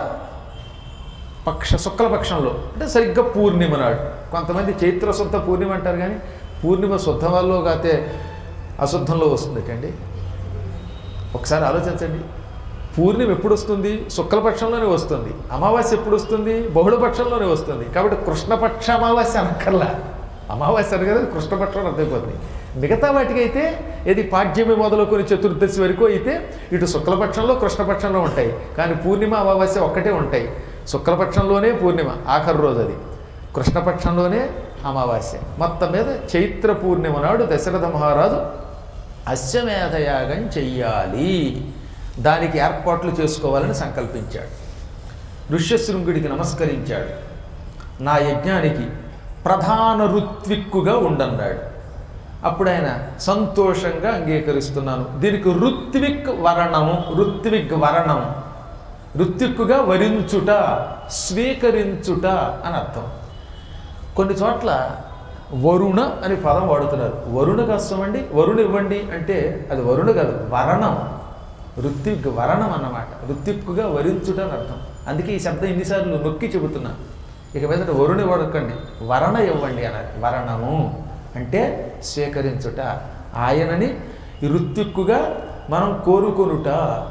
పక్ష శుక్లపక్షంలో అంటే సరిగ్గా పూర్ణిమ నాడు, కొంతమంది చైత్రశుద్ధ పూర్ణిమ అంటారు కానీ పూర్ణిమ శుద్ధంలో కాతే అశుద్ధంలో వస్తుందటండి. ఒకసారి ఆలోచించండి, పూర్ణిమ ఎప్పుడు వస్తుంది? శుక్లపక్షంలోనే వస్తుంది. అమావాస్య ఎప్పుడు వస్తుంది? బహుళపక్షంలోనే వస్తుంది. కాబట్టి కృష్ణపక్ష అమావాస్య అనక్కర్లా, అమావాస్య అనగా కృష్ణపక్షం అర్థమైపోతుంది. మిగతా వాటికైతే ఏది పాడ్యమి మొదలుకొని చతుర్దశి వరకు అయితే ఇటు శుక్లపక్షంలో కృష్ణపక్షంలో ఉంటాయి, కానీ పూర్ణిమ అమావాస్య ఒక్కటే ఉంటాయి. శుక్లపక్షంలోనే పూర్ణిమ ఆఖరి రోజు, అది కృష్ణపక్షంలోనే అమావాస్య. మొత్తం మీద చైత్ర పూర్ణిమ నాడు దశరథ మహారాజు అశ్వమేధయాగం చెయ్యాలి, దానికి ఏర్పాట్లు చేసుకోవాలని సంకల్పించాడు. ఋష్యశృంగుడికి నమస్కరించాడు. నా యజ్ఞానికి ప్రధాన ఋత్విక్కుగా ఉండన్నాడు. అప్పుడు ఆయన సంతోషంగా అంగీకరిస్తున్నాను. దీనికి ఋత్విక్ వరణము, ఋత్విక్ వరణం, ఋత్విక్కుగా వరించుట, స్వీకరించుట అని అర్థం. కొన్ని చోట్ల వరుణ అని పదం వాడుతున్నారు. వరుణ కష్టం అండి, వరుణ ఇవ్వండి అంటే అది వరుణ కాదు, వరణం. ఋత్విక్ వరణం అన్నమాట. ఋత్విక్కుగా వరించుట అని అర్థం. అందుకే ఈ శబ్దం ఇన్నిసార్లు నొక్కి చెబుతున్నా. ఇక మీదట వరుణ ఇవ్వకండి, వరణ ఇవ్వండి అన్నారు. వరణము అంటే స్వీకరించుట, ఆయనని ఋత్విక్కుగా మనం కోరుకొనుట.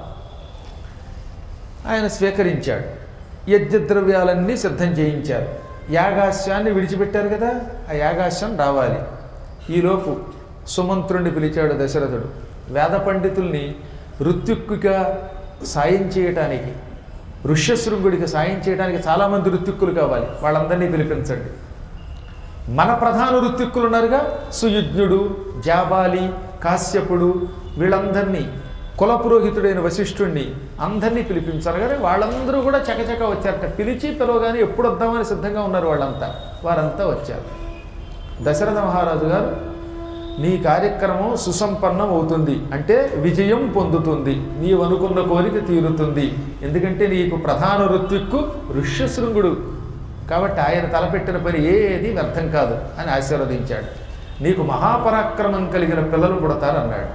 ఆయన స్వీకరించాడు. యజ్ఞద్రవ్యాలన్నీ సిద్ధం చేయించారు. యాగాశ్యాన్ని విడిచిపెట్టారు కదా, ఆ యాగాశ్యం రావాలి. ఈలోపు సుమంత్రుణ్ణి పిలిచాడు దశరథుడు. వేద పండితుల్ని ఋత్విక్కుగా సాయం చేయటానికి, ఋష్యశృంగుడికి సాయం చేయడానికి చాలామంది ఋత్విక్కులు కావాలి, వాళ్ళందరినీ పిలిపించండి. మన ప్రధాన ఋత్విక్కులు ఉన్నారుగా, సుయుజ్ఞుడు, జాబాలి, కాశ్యపుడు, వీళ్ళందరినీ, కులపురోహితుడైన వశిష్ఠుణ్ణి అందరినీ పిలిపించారు కానీ వాళ్ళందరూ కూడా చకచక వచ్చారట. పిలిచి పిలవగానే ఎప్పుడు వద్దామని సిద్ధంగా ఉన్నారు వాళ్ళంతా. వారంతా వచ్చారు. దశరథ మహారాజు గారు, నీ కార్యక్రమం సుసంపన్నం అవుతుంది అంటే విజయం పొందుతుంది, నీవు అనుకున్న కోరిక తీరుతుంది. ఎందుకంటే నీకు ప్రధాన ఋత్విక్కు ఋష్యశృంగుడు కాబట్టి ఆయన తలపెట్టిన పని ఏది వ్యర్థం కాదు అని ఆశీర్వదించాడు. నీకు మహాపరాక్రమం కలిగిన పిల్లలు పుడతారన్నాడు.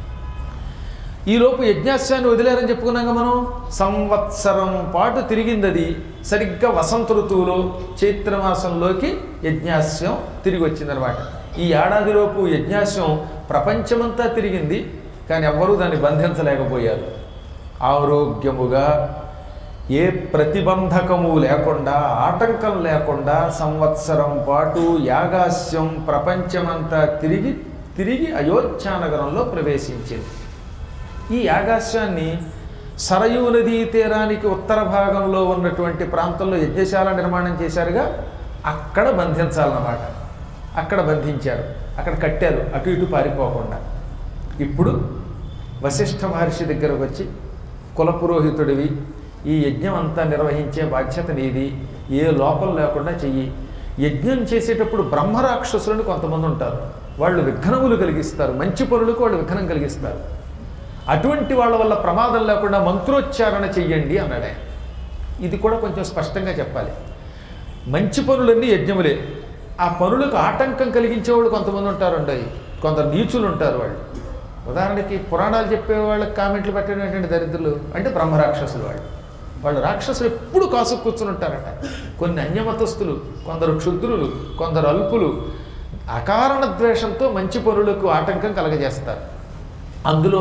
ఈలోపు యజ్ఞాశ్యాన్ని వదిలేరని చెప్పుకున్నాక మనం సంవత్సరం పాటు తిరిగింది. అది సరిగ్గా వసంత ఋతువులో చైత్రమాసంలోకి యజ్ఞాశ్యం తిరిగి వచ్చిందనమాట. ఈ ఏడాదిలోపు యజ్ఞాశ్యం ప్రపంచమంతా తిరిగింది, కానీ ఎవ్వరూ దాన్ని బంధించలేకపోయారు. ఆరోగ్యముగా ఏ ప్రతిబంధకము లేకుండా, ఆటంకం లేకుండా సంవత్సరం పాటు యాగాస్యం ప్రపంచమంతా తిరిగి తిరిగి అయోధ్యానగరంలో ప్రవేశించింది. ఈ యాగాస్యాన్ని సరయూ నదీ తీరానికి ఉత్తర భాగంలో ఉన్నటువంటి ప్రాంతంలో యజ్ఞశాల నిర్మాణం చేశారుగా, అక్కడ బంధించాలన్నమాట. అక్కడ బంధించారు, అక్కడ కట్టారు, అటు ఇటు పారిపోకుండా. ఇప్పుడు వశిష్ఠ మహర్షి దగ్గరకు వచ్చి, కులపురోహితుడివి, ఈ యజ్ఞం అంతా నిర్వహించే బాధ్యత నీది, ఏ లోపం లేకుండా చెయ్యి. యజ్ఞం చేసేటప్పుడు బ్రహ్మరాక్షసులను కొంతమంది ఉంటారు, వాళ్ళు విఘ్నములు కలిగిస్తారు, మంచి పనులకు వాళ్ళు విఘ్నం కలిగిస్తారు. అటువంటి వాళ్ళ వల్ల ప్రమాదం లేకుండా మంత్రోచ్చారణ చెయ్యండి అన్నాడే. ఇది కూడా కొంచెం స్పష్టంగా చెప్పాలి. మంచి పనులన్నీ యజ్ఞములే, ఆ పనులకు ఆటంకం కలిగించేవాళ్ళు కొంతమంది ఉంటారండి, కొందరు నీచులు ఉంటారు. వాళ్ళు ఉదాహరణకి పురాణాలు చెప్పే వాళ్ళకి కామెంట్లు పెట్టినటువంటి దరిద్రులు అంటే బ్రహ్మరాక్షసులు. వాళ్ళు వాళ్ళు రాక్షసులు ఎప్పుడు కాసు కూర్చుని ఉంటారట. కొన్ని అన్యమతస్థులు, కొందరు క్షుద్రులు, కొందరు అల్పులు అకారణ ద్వేషంతో మంచి పనులకు ఆటంకం కలగజేస్తారు. అందులో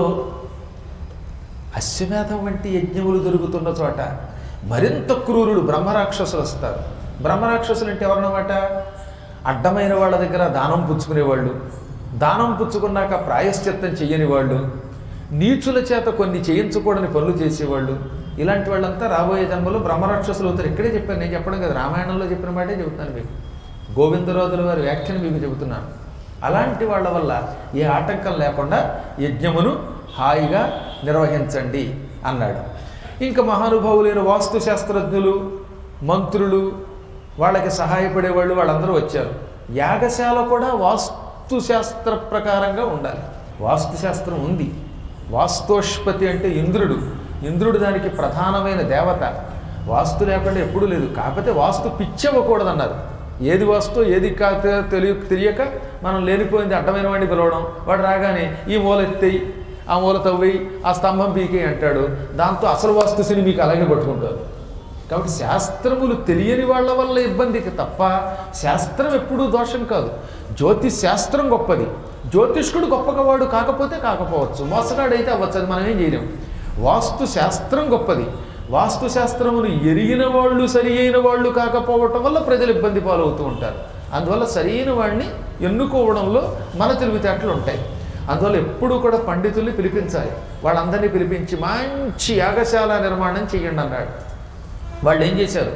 అశ్వమేధం వంటి యజ్ఞములు జరుగుతున్న చోట మరింత క్రూరులు బ్రహ్మరాక్షసులు వస్తారు. బ్రహ్మరాక్షసులు అంటే ఎవరన్నమాట? అడ్డమైన వాళ్ళ దగ్గర దానం పుచ్చుకునేవాళ్ళు, దానం పుచ్చుకున్నాక ప్రాయశ్చిత్తం చెయ్యని వాళ్ళు, నీచుల చేత కొన్ని చేయించకూడని పనులు చేసేవాళ్ళు. ఇలాంటి వాళ్ళంతా రాబోయే జన్మలో బ్రహ్మరాక్షసులు అవుతారు. ఇక్కడే చెప్పాను, నేను చెప్పడం కదా, రామాయణంలో చెప్పిన మాటే చెబుతున్నాను మీకు. గోవిందరాజుల వారి వ్యాఖ్యను మీకు చెబుతున్నాను. అలాంటి వాళ్ళ వల్ల ఏ ఆటంకం లేకుండా యజ్ఞమును హాయిగా నిర్వహించండి అన్నాడు. ఇంకా మహానుభావులైన వాస్తు శాస్త్రజ్ఞులు, మంత్రులు, వాళ్ళకి సహాయపడేవాళ్ళు వాళ్ళందరూ వచ్చారు. యాగశాల కూడా వాస్తుశాస్త్ర ప్రకారంగా ఉండాలి. వాస్తుశాస్త్రం ఉంది. వాస్తోష్పతి అంటే ఇంద్రుడు. ఇంద్రుడు దానికి ప్రధానమైన దేవత. వాస్తు లేకుండా ఎప్పుడూ లేదు. కాకపోతే వాస్తు పిచ్చవ్వకూడదన్నారు. ఏది వాస్తు ఏది కాక తెలియ తెలియక మనం లేనిపోయింది అడ్డమైన వాడిని పిలవడం, వాడు రాగానే ఈ మూల ఎత్తేయి, ఆ మూల తవ్వేయి, ఆ స్తంభం పీకేయి అంటాడు. దాంతో అసలు వాస్తుశని మీకు అలాగే పట్టుకుంటారు. కాబట్టి శాస్త్రములు తెలియని వాళ్ళ వల్ల ఇబ్బందికి తప్ప శాస్త్రం ఎప్పుడూ దోషం కాదు. జ్యోతిష్ శాస్త్రం గొప్పది. జ్యోతిష్కుడు గొప్పగా కాకపోతే కాకపోవచ్చు, మోసగాడైతే అవ్వచ్చు, అది మనం ఏం చేయలేము. వాస్తు శాస్త్రం గొప్పది. వాస్తు శాస్త్రమును ఎరిగిన వాళ్ళు సరి అయిన వాళ్ళు కాకపోవటం వల్ల ప్రజలు ఇబ్బంది పాలవుతూ ఉంటారు. అందువల్ల సరైన వాడిని ఎన్నుకోవడంలో మన తెలివితేటలు ఉంటాయి. అందువల్ల ఎప్పుడూ కూడా పండితుల్ని పిలిపించాలి. వాళ్ళందరినీ పిలిపించి మంచి యాగశాల నిర్మాణం చేయండి అన్నాడు. వాళ్ళు ఏం చేశారు?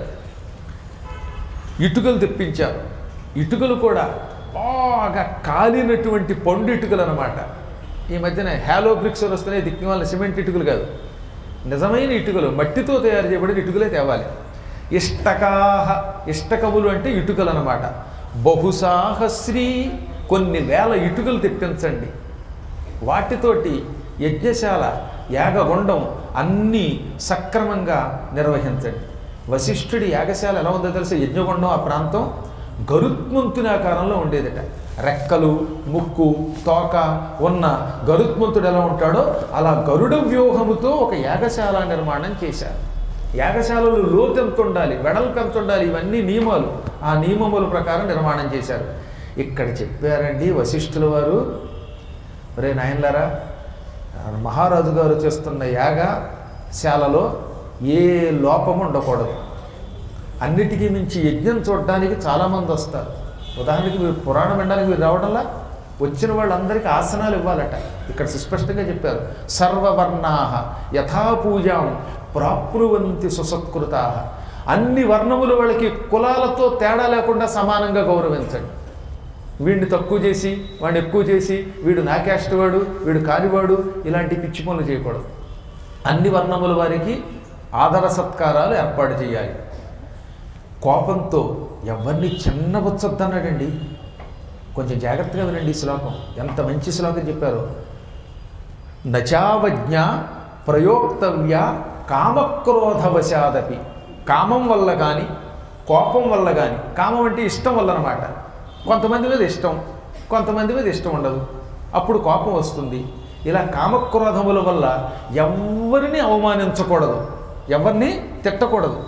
ఇటుకలు తెప్పించారు. ఇటుకలు కూడా బాగా కాలినటువంటి పండు ఇటుకలు అన్నమాట. ఈ మధ్యన హ్యాలో బ్రిక్స్ వస్తున్నాయి, దిక్కి వాళ్ళ సిమెంట్ ఇటుకలు కాదు, నిజమైన ఇటుకలు, మట్టితో తయారు చేయబడిన ఇటుకలే తేవాలి. ఇష్టకాహ, ఇష్టకములు అంటే ఇటుకలు అన్నమాట. బహుసాహస్రీ, కొన్ని వేల ఇటుకలు తెప్పించండి. వాటితోటి యజ్ఞశాల, యాగగుండం అన్నీ సక్రమంగా నిర్వహించండి. వశిష్ఠుడి యాగశాల ఎలా ఉందో తెలిసి, యజ్ఞగుండం ఆ ప్రాంతం గరుత్మంతుని ఆకారంలో ఉండేదట. రెక్కలు, ముక్కు, తోక ఉన్న గరుత్మంతుడు ఎలా ఉంటాడో అలా గరుడ వ్యూహముతో ఒక యాగశాల నిర్మాణం చేశారు. యాగశాలలు లోతు ఎంత ఉండాలి, వెడల్పు ఎంత ఉండాలి, ఇవన్నీ నియమాలు. ఆ నియమముల ప్రకారం నిర్మాణం చేశారు. ఇక్కడ చెప్పారండి వశిష్ఠుల వారు, రే నాయనలారా, మహారాజు గారు చేస్తున్న యాగశాలలో ఏ లోపము ఉండకూడదు. అన్నిటికీ మించి యజ్ఞం చూడడానికి చాలామంది వస్తారు. ఉదాహరణకి మీరు పురాణం వినడానికి మీరు రావడంలా వచ్చిన వాళ్ళందరికీ ఆసనాలు ఇవ్వాలట. ఇక్కడ సుస్పష్టంగా చెప్పారు, సర్వవర్ణాహ యథాపూజాం ప్రాప్నువంతి సుసత్కృతా. అన్ని వర్ణముల వాళ్ళకి కులాలతో తేడా లేకుండా సమానంగా గౌరవించండి. వీడిని తక్కువ చేసి వాడిని ఎక్కువ చేసి వీడు నా క్యాస్ట్ వాడు వీడు కానివాడు ఇలాంటి పిచ్చి పనులు చేయకూడదు. అన్ని వర్ణముల వారికి ఆదర సత్కారాలు ఏర్పాటు చేయాలి. కోపంతో ఎవరిని చిన్నబుచ్చొద్దన్నాడండి. కొంచెం జాగ్రత్తగా వినండి ఈ శ్లోకం, ఎంత మంచి శ్లోకం చెప్పారో. నచావజ్ఞ ప్రయోక్తవ్య కామక్రోధవశాదపి. కామం వల్ల కానీ కోపం వల్ల కానీ, కామం అంటే ఇష్టం వల్ల అన్నమాట. కొంతమంది మీద ఇష్టం, కొంతమంది మీద ఇష్టం ఉండదు, అప్పుడు కోపం వస్తుంది. ఇలా కామక్రోధముల వల్ల ఎవరిని అవమానించకూడదు, ఎవరిని తిట్టకూడదు.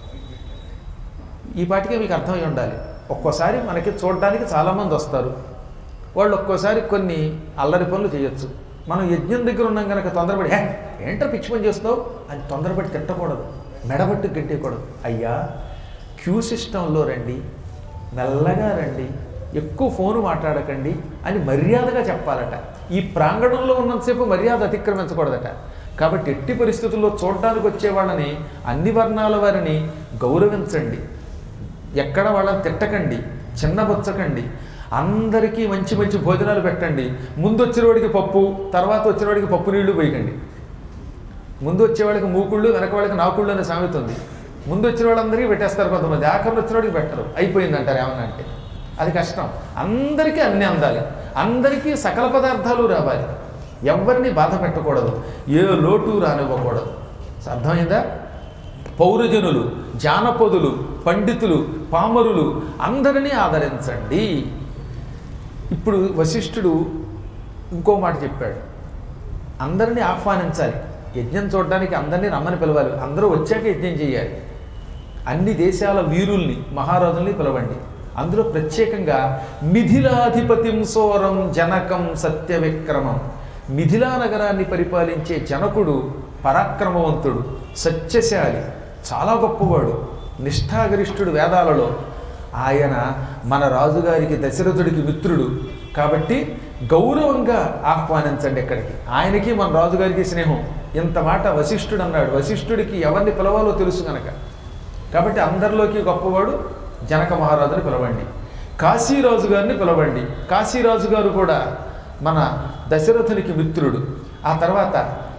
ఈ పాటికే మీకు అర్థమై ఉండాలి. ఒక్కోసారి మనకి చూడడానికి చాలామంది వస్తారు, వాళ్ళు ఒక్కోసారి కొన్ని అల్లరి పనులు చేయొచ్చు. మనం యజ్ఞం దగ్గర ఉన్నాం కనుక తొందరపడి హే ఏంటో పిచ్చి పని చేస్తావు అని తొందరపడి తిట్టకూడదు, మెడబట్టి గట్టేయకూడదు. అయ్యా క్యూ సిస్టంలో రండి, మెల్లగా రండి, ఎక్కువ ఫోను మాట్లాడకండి అని మర్యాదగా చెప్పాలట. ఈ ప్రాంగణంలో ఉన్నంతసేపు మర్యాద అతిక్రమించకూడదట. కాబట్టి ఎట్టి పరిస్థితుల్లో చూడడానికి వచ్చే వాళ్ళని, అన్ని వర్ణాల వారిని గౌరవించండి. ఎక్కడ వాళ్ళని తిట్టకండి, చిన్నబుచ్చకండి. అందరికీ మంచి మంచి భోజనాలు పెట్టండి. ముందు వచ్చినవాడికి పప్పు, తర్వాత వచ్చినవాడికి పప్పు నీళ్లు పోయకండి. ముందు వచ్చేవాడికి మూకుళ్ళు, వెనక వాడికి నాకుళ్ళు అనే సామెత ఉంది. ముందు వచ్చిన వాళ్ళందరికీ పెట్టేస్తారు కొంతమంది, ఆఖరిని వచ్చినవాడికి పెట్టరు. అయిపోయింది అంటారు ఏమన్నా అంటే. అది కష్టం. అందరికీ అన్నీ అందాలి, అందరికీ సకల పదార్థాలు రావాలి, ఎవరిని బాధ పెట్టకూడదు, ఏ లోటు రానివ్వకూడదు. అర్థమైందా? పౌరజనులు, జానపదులు, పండితులు, పామరులు అందరినీ ఆదరించండి. ఇప్పుడు వశిష్ఠుడు ఇంకో మాట చెప్పాడు, అందరినీ ఆహ్వానించాలి. యజ్ఞం చూడడానికి అందరినీ రమ్మని పిలవాలి, అందరూ వచ్చాక యజ్ఞం చేయాలి. అన్ని దేశాల వీరుల్ని, మహారాజుల్ని పిలవండి. అందులో ప్రత్యేకంగా మిథిలాధిపతిం సోరం జనకం సత్యవిక్రమం. మిథిలా నగరాన్ని పరిపాలించే జనకుడు పరాక్రమవంతుడు, సత్యశాలి, చాలా గొప్పవాడు, నిష్ఠాగరిష్ఠుడు వేదాలలో. ఆయన మన రాజుగారికి దశరథుడికి మిత్రుడు కాబట్టి గౌరవంగా ఆహ్వానించండి ఇక్కడికి. ఆయనకి మన రాజుగారికి స్నేహం. ఇంత మాట వశిష్ఠుడు అన్నాడు. వశిష్ఠుడికి ఎవరిని పిలవాలో తెలుసు కనుక, కాబట్టి అందరిలోకి గొప్పవాడు జనక మహారాజుని పిలవండి. కాశీరాజు గారిని పిలవండి. కాశీరాజు గారు కూడా మన దశరథునికి మిత్రుడు. ఆ తర్వాత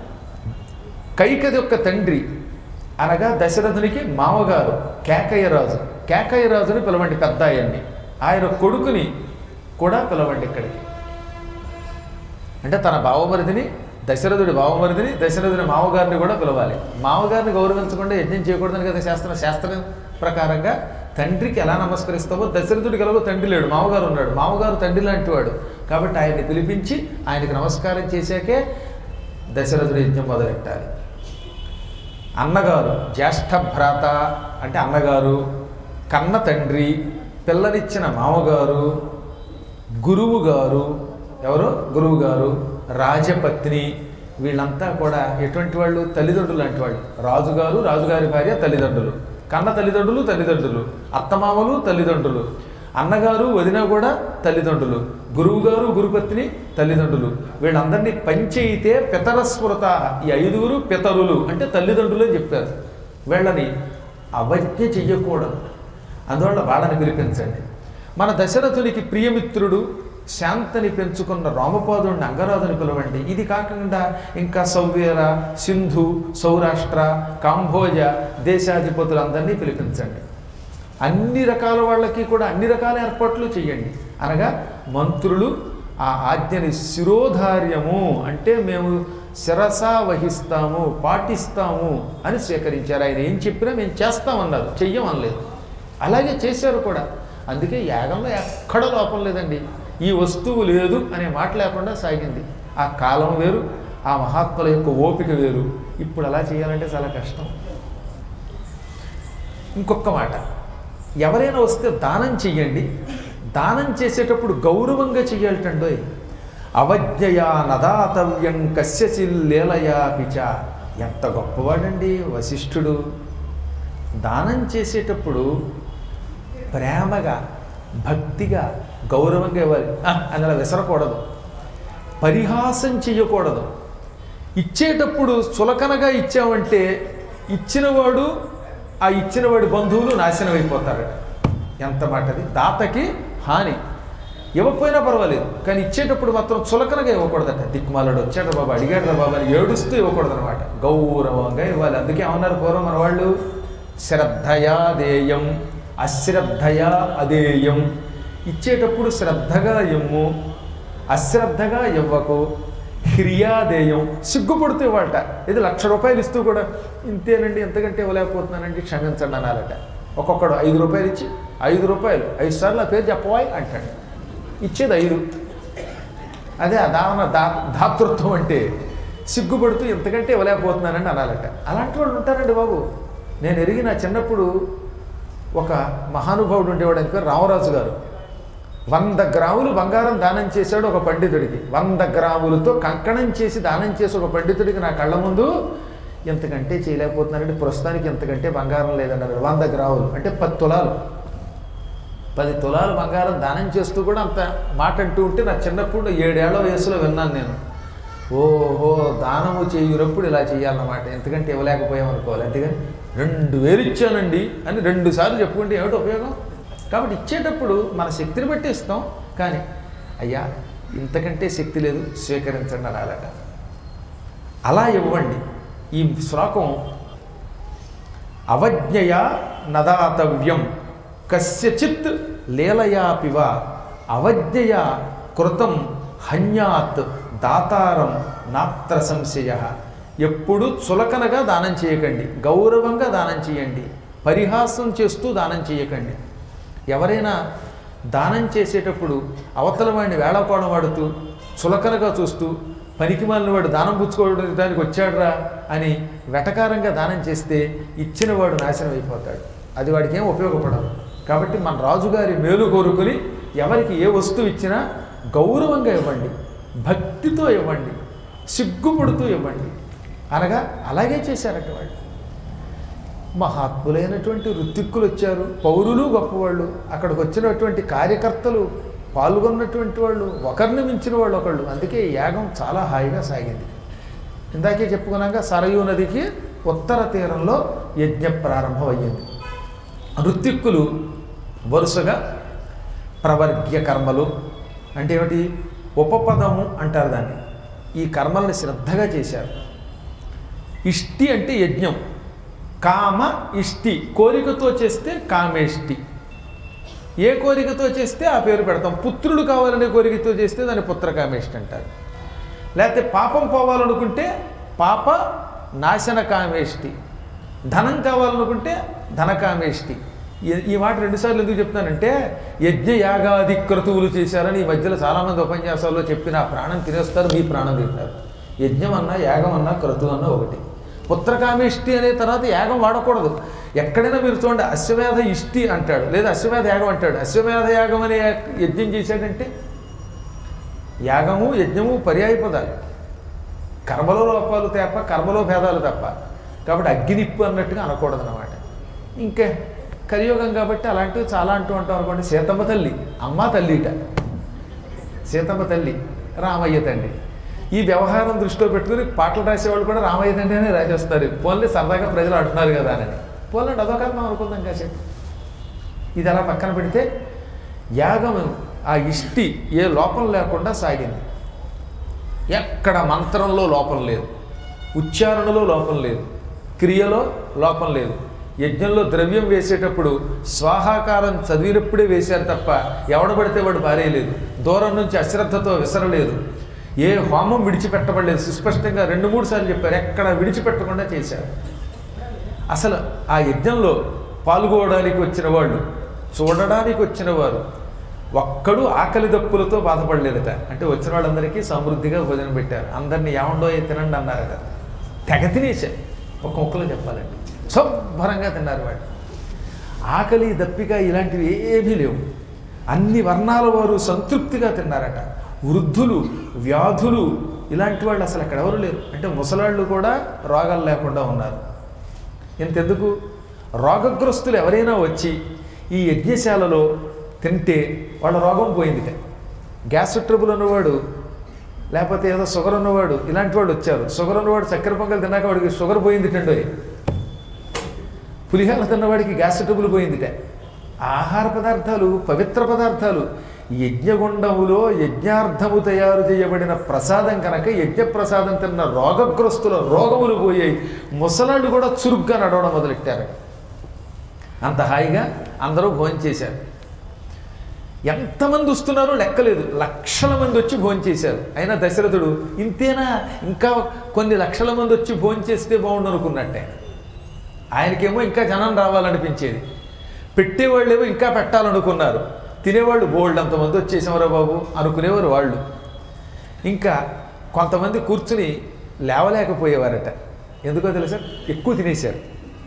కైకది యొక్క తండ్రి అనగా దశరథునికి మామగారు కేకయ్య రాజు. కేకయ్య రాజుని పిలవండి, పెద్ద ఆయన్ని. ఆయన కొడుకుని కూడా పిలవండి ఇక్కడికి. అంటే తన బావమరిదిని, దశరథుడి బావమరిదిని, దశరథుడి మామగారిని కూడా పిలవాలి. మామగారిని గౌరవించకుండా యజ్ఞం చేయకూడదని కదా శాస్త్రం. శాస్త్రం ప్రకారంగా తండ్రికి ఎలా నమస్కరిస్తావో, దశరథుడికి ఎలాగో తండ్రి లేడు, మామగారు ఉన్నాడు. మామగారు తండ్రి లాంటి వాడు కాబట్టి ఆయన్ని పిలిపించి ఆయనకి నమస్కారం చేశాకే దశరథుడి యజ్ఞం మొదలెట్టాలి. అన్నగారు, జ్యేష్ఠ భ్రాత అంటే అన్నగారు, కన్న తండ్రి, పిల్లనిచ్చిన మామగారు, గురువు గారు, ఎవరు గురువు గారు, రాజపత్ని, వీళ్ళంతా కూడా ఎటువంటి వాళ్ళు? తల్లిదండ్రులు లాంటి వాళ్ళు. రాజుగారు, రాజుగారి భార్య తల్లిదండ్రులు, కన్న తల్లిదండ్రులు తల్లిదండ్రులు, అత్తమామలు తల్లిదండ్రులు, అన్నగారు వదిన కూడా తల్లిదండ్రులు, గురువుగారు గురుపత్ని తల్లిదండ్రులు. వీళ్ళందరినీ పంచయితే పితరస్మృత. ఈ ఐదుగురు పితరులు అంటే తల్లిదండ్రులు అని చెప్పారు. వీళ్ళని అవజ్ఞ చెయ్యకూడదు, అందువల్ల వాళ్ళని పిలిపించండి. మన దశరథునికి ప్రియమిత్రుడు, శాంతని పెంచుకున్న రామపాదుడిని అంగరాజుని పిలవండి. ఇది కాకుండా ఇంకా సౌవేర, సింధు, సౌరాష్ట్ర, కాంభోజ దేశాధిపతులందరినీ పిలిపించండి. అన్ని రకాల వాళ్ళకి కూడా అన్ని రకాల ఏర్పాట్లు చేయండి. అనగా మంత్రులు ఆ ఆజ్ఞని శిరోధార్యము అంటే మేము శిరసా వహిస్తాము, పాటిస్తాము అని స్వీకరించారు. ఆయన ఏం చెప్పినా మేము చేస్తామన్నారు, చెయ్యం అనలేదు. అలాగే చేశారు కూడా. అందుకే యాగంలో ఎక్కడ లోపం లేదండి. ఈ వస్తువు లేదు అనే మాట లేకుండా సాగింది. ఆ కాలం వేరు, ఆ మహాత్ముల యొక్క ఓపిక వేరు. ఇప్పుడు అలా చేయాలంటే చాలా కష్టం. ఇంకొక మాట, ఎవరైనా వస్తే దానం చెయ్యండి. దానం చేసేటప్పుడు గౌరవంగా చెయ్యాలటండోయ్. అవజ్ఞయా నదాతవ్యం కస్యచిల్లేలయా పిచ. ఎంత గొప్పవాడండి వశిష్ఠుడు. దానం చేసేటప్పుడు ప్రేమగా, భక్తిగా, గౌరవంగా ఇవ్వాలి. అని అలా విసరకూడదు, పరిహాసం చెయ్యకూడదు. ఇచ్చేటప్పుడు చులకనగా ఇచ్చామంటే ఇచ్చినవాడు, ఆ ఇచ్చినవాడి బంధువులు నాశనం అయిపోతారట. ఎంత మాటది. దాతకి హాని. ఇవ్వకపోయినా పర్వాలేదు, కానీ ఇచ్చేటప్పుడు మాత్రం చులకనగా ఇవ్వకూడదట. దిక్కుమాలాడు వచ్చాడు బాబా, అడిగాడు రా బాబా అని ఏడుస్తూ ఇవ్వకూడదు అనమాట. గౌరవంగా ఇవ్వాలి. అందుకే ఏమన్నారు పూర్వం మన వాళ్ళు, శ్రద్ధయా దేయం అశ్రద్ధయా అదేయం. ఇచ్చేటప్పుడు శ్రద్ధగా ఇమ్ము, అశ్రద్ధగా ఇవ్వకు. హ్రియాదేయం, సిగ్గుపడుతూ ఇవ్వాలట. ఇది లక్ష రూపాయలు ఇస్తూ కూడా ఇంతేనండి, ఎంతకంటే ఇవ్వలేకపోతున్నానండి, క్షమించండి అనాలట. ఒక్కొక్కడు ఐదు రూపాయలు ఇచ్చి, ఐదు రూపాయలు ఐదు సార్లు ఆ పేరు చెప్పవాయి అంటాడు. ఇచ్చేది ఐదు. అదే ఆ దాన దా దాతృత్వం అంటే సిగ్గుపడుతూ ఎంతకంటే ఇవ్వలేకపోతున్నానండి అనాలట. అలాంటి వాళ్ళు ఉంటారండి బాబు. నేను ఎరిగిన చిన్నప్పుడు ఒక మహానుభావుడు ఉండేవాడు, అని పేరు రామరాజు గారు. వంద గ్రాములు బంగారం దానం చేశాడు ఒక పండితుడికి. వంద గ్రాములతో కంకణం చేసి దానం చేసి ఒక పండితుడికి నా కళ్ళ ముందు. ఎంతకంటే చేయలేకపోతున్నానంటే ప్రస్తుతానికి ఎంతకంటే బంగారం లేదన్నారు. వంద గ్రాములు అంటే పది తులాలు. పది తులాలు బంగారం దానం చేస్తూ కూడా అంత మాట అంటూ ఉంటే నా చిన్నప్పుడు ఏడేళ్ల వయసులో విన్నాను నేను. ఓహో, దానము చేయునప్పుడు ఇలా చేయాలన్నమాట, ఎంతకంటే ఇవ్వలేకపోయామనుకోవాలి. అంతేగాని రెండు వేలు ఇచ్చానండి అని రెండు సార్లు చెప్పుకుంటే ఏమిటి ఉపయోగం? కాబట్టి ఇచ్చేటప్పుడు మన శక్తిని బట్టి ఇస్తాం, కానీ అయ్యా ఇంతకంటే శక్తి లేదు, స్వీకరించండి అనాలట. అలా ఇవ్వండి. ఈ శ్లోకం అవజ్ఞయా నదాతవ్యం కస్యచిత్ లీలయా పివ అవజ్ఞయా కృతం హన్యాత్ దాతారం నాత్ర సంశయ. ఎప్పుడు చులకనగా దానం చేయకండి, గౌరవంగా దానం చేయండి, పరిహాసం చేస్తూ దానం చేయకండి. ఎవరైనా దానం చేసేటప్పుడు అవతల వాడిని వేళాకోళం వాడుతూ, చులకనగా చూస్తూ, పనికి మాలిన వాడు దానం పుచ్చుకోవడానికి వచ్చాడురా అని వెటకారంగా దానం చేస్తే ఇచ్చినవాడు నాశనం అయిపోతాడు. అది వాడికి ఏం ఉపయోగపడదు. కాబట్టి మన రాజుగారి మేలు కోరుకుని ఎవరికి ఏ వస్తువు ఇచ్చినా గౌరవంగా ఇవ్వండి, భక్తితో ఇవ్వండి, సిగ్గుపడుతూ ఇవ్వండి అనగా అలాగే చేశారట వాళ్ళు. మహాత్ములైనటువంటి ఋత్విక్కులు వచ్చారు, పౌరులు గొప్పవాళ్ళు, అక్కడికి వచ్చినటువంటి కార్యకర్తలు, పాల్గొన్నటువంటి వాళ్ళు, ఒకరిని మించిన వాళ్ళు ఒకళ్ళు. అందుకే యాగం చాలా హాయిగా సాగింది. ఇందాకే చెప్పుకున్నాక సరయూ నదికి ఉత్తర తీరంలో యజ్ఞ ప్రారంభం అయ్యింది. ఋత్విక్కులు వరుసగా ప్రవర్గ్య కర్మలు అంటే ఏమిటి, ఉపపదము అంటారు దాన్ని, ఈ కర్మల్ని శ్రద్ధగా చేశారు. ఇష్టి అంటే యజ్ఞం, కామ ఇష్టి, కోరికతో చేస్తే కామేష్టి. ఏ కోరికతో చేస్తే ఆ పేరు పెడతాం. పుత్రుడు కావాలనే కోరికతో చేస్తే దాన్ని పుత్రకామేష్టి అంటారు. లేకపోతే పాపం పోవాలనుకుంటే పాప నాశన కామేష్టి, ధనం కావాలనుకుంటే ధనకామేష్టి. ఈ మాట రెండుసార్లు ఎందుకు చెప్తానంటే, యజ్ఞ యాగాది క్రతువులు చేశారని ఈ మధ్యలో చాలామంది ఉపన్యాసాల్లో చెప్పిన ప్రాణం తినేస్తారు, మీ ప్రాణం తింటారు. యజ్ఞం అన్నా యాగం అన్నా క్రతువు అన్నా ఒకటి. పుత్రకామేష్టి అనే తర్వాత యాగం వాడకూడదు. ఎక్కడైనా మీరు చూడండి, అశ్వమేధ ఇష్టి అంటాడు, లేదా అశ్వమేధ యాగం అంటాడు. అశ్వమేధ యాగం అనే యజ్ఞం చేశాడంటే యాగము యజ్ఞము పర్యాయ పదాలు, కర్మలో లోపాలు తప్ప, కర్మలో భేదాలు తప్ప. కాబట్టి అగ్గినిప్పు అన్నట్టుగా అనకూడదు అన్నమాట. ఇంకే కలియుగం కాబట్టి అలాంటివి చాలా అంటూ ఉంటాం అనుకోండి. సీతమ్మ తల్లి, అమ్మ తల్లిట, సీతమ్మ తల్లి, రామయ్య తండ్రి. ఈ వ్యవహారం దృష్టిలో పెట్టుకుని పాటలు రాసేవాళ్ళు కూడా రామయ్య తండ్రి అని రాసేస్తారు. పోన్లే సరదాగా ప్రజలు అంటున్నారు కదా అని. పోన్లే అదొకర్థం అనుకుందాం కాసేపు. ఇది అలా పక్కన పెడితే యాగం ఆ ఇష్టి ఏ లోపం లేకుండా సాగింది. ఎక్కడ మంత్రంలో లోపం లేదు, ఉచ్చారణలో లోపం లేదు, క్రియలో లోపం లేదు. యజ్ఞంలో ద్రవ్యం వేసేటప్పుడు స్వాహాకారం చదివినప్పుడే వేశారు తప్ప ఎవడబడితే వాడు పారేయలేదు. దూరం నుంచి అశ్రద్ధతో విసరలేదు. ఏ హోమం విడిచిపెట్టబడలేదు. సుస్పష్టంగా రెండు మూడు సార్లు చెప్పారు, ఎక్కడ విడిచిపెట్టకుండా చేశారు. అసలు ఆ యజ్ఞంలో పాల్గొనడానికి వచ్చిన వాళ్ళు చూడడానికి వచ్చిన వారు ఒక్కడు ఆకలి దప్పులతో బాధపడలేదట. అంటే వచ్చిన వాళ్ళందరికీ సమృద్ధిగా భోజనం పెట్టారు. అందరినీ ఏమండో తినండి అన్నారట. తెగ తినేశారు. ఒక ముక్కలో చెప్పాలండి, శుభ్రంగా తిన్నారు వాళ్ళు. ఆకలి దప్పిక ఇలాంటివి ఏమీ లేవు. అన్ని వర్ణాల వారు సంతృప్తిగా తిన్నారట. వృద్ధులు, వ్యాధులు ఇలాంటి వాళ్ళు అసలు అక్కడ ఎవరు లేరు. అంటే ముసలాళ్ళు కూడా రోగాలు లేకుండా ఉన్నారు. ఇంతెందుకు, రోగగ్రస్తులు ఎవరైనా వచ్చి ఈ యజ్ఞశాలలో తింటే వాళ్ళ రోగం పోయిందిట. గ్యాస్ ట్రబుల్ ఉన్నవాడు, లేకపోతే ఏదో షుగర్ ఉన్నవాడు, ఇలాంటి వాడు వచ్చారు. షుగర్ ఉన్నవాడు చక్కెర పొంగల్ తిన్నాక వాడికి షుగర్ పోయిందిటండి. పులిహార తిన్నవాడికి గ్యాస్ ట్రబుల్ పోయిందిట. ఆహార పదార్థాలు పవిత్ర పదార్థాలు. యజ్ఞగుండములో యజ్ఞార్థము తయారు చేయబడిన ప్రసాదం కనుక యజ్ఞ ప్రసాదం తిన్న రోగగ్రస్తుల రోగములు పోయాయి. ముసలాళ్ళు కూడా చురుగ్గా నడవడం మొదలెట్టారు. అంత హాయిగా అందరూ భోజనం చేశారు. ఎంతమంది వస్తున్నారో లెక్కలేదు, లక్షల మంది వచ్చి భోజనం చేశారు. అయినా దశరథుడు ఇంతేనా, ఇంకా కొన్ని లక్షల మంది వచ్చి భోజనం చేస్తే బాగుండు అనుకున్నట్టు. ఆయన ఆయనకేమో ఇంకా జనం రావాలనిపించేది. పెట్టేవాళ్ళేమో ఇంకా పెట్టాలనుకున్నారు. తినేవాళ్ళు బోల్డ్ అంతమంది వచ్చేసామరా బాబు అనుకునేవారు వాళ్ళు. ఇంకా కొంతమంది కూర్చుని లేవలేకపోయేవారట. ఎందుకో తెలుసా, ఎక్కువ తినేశారు.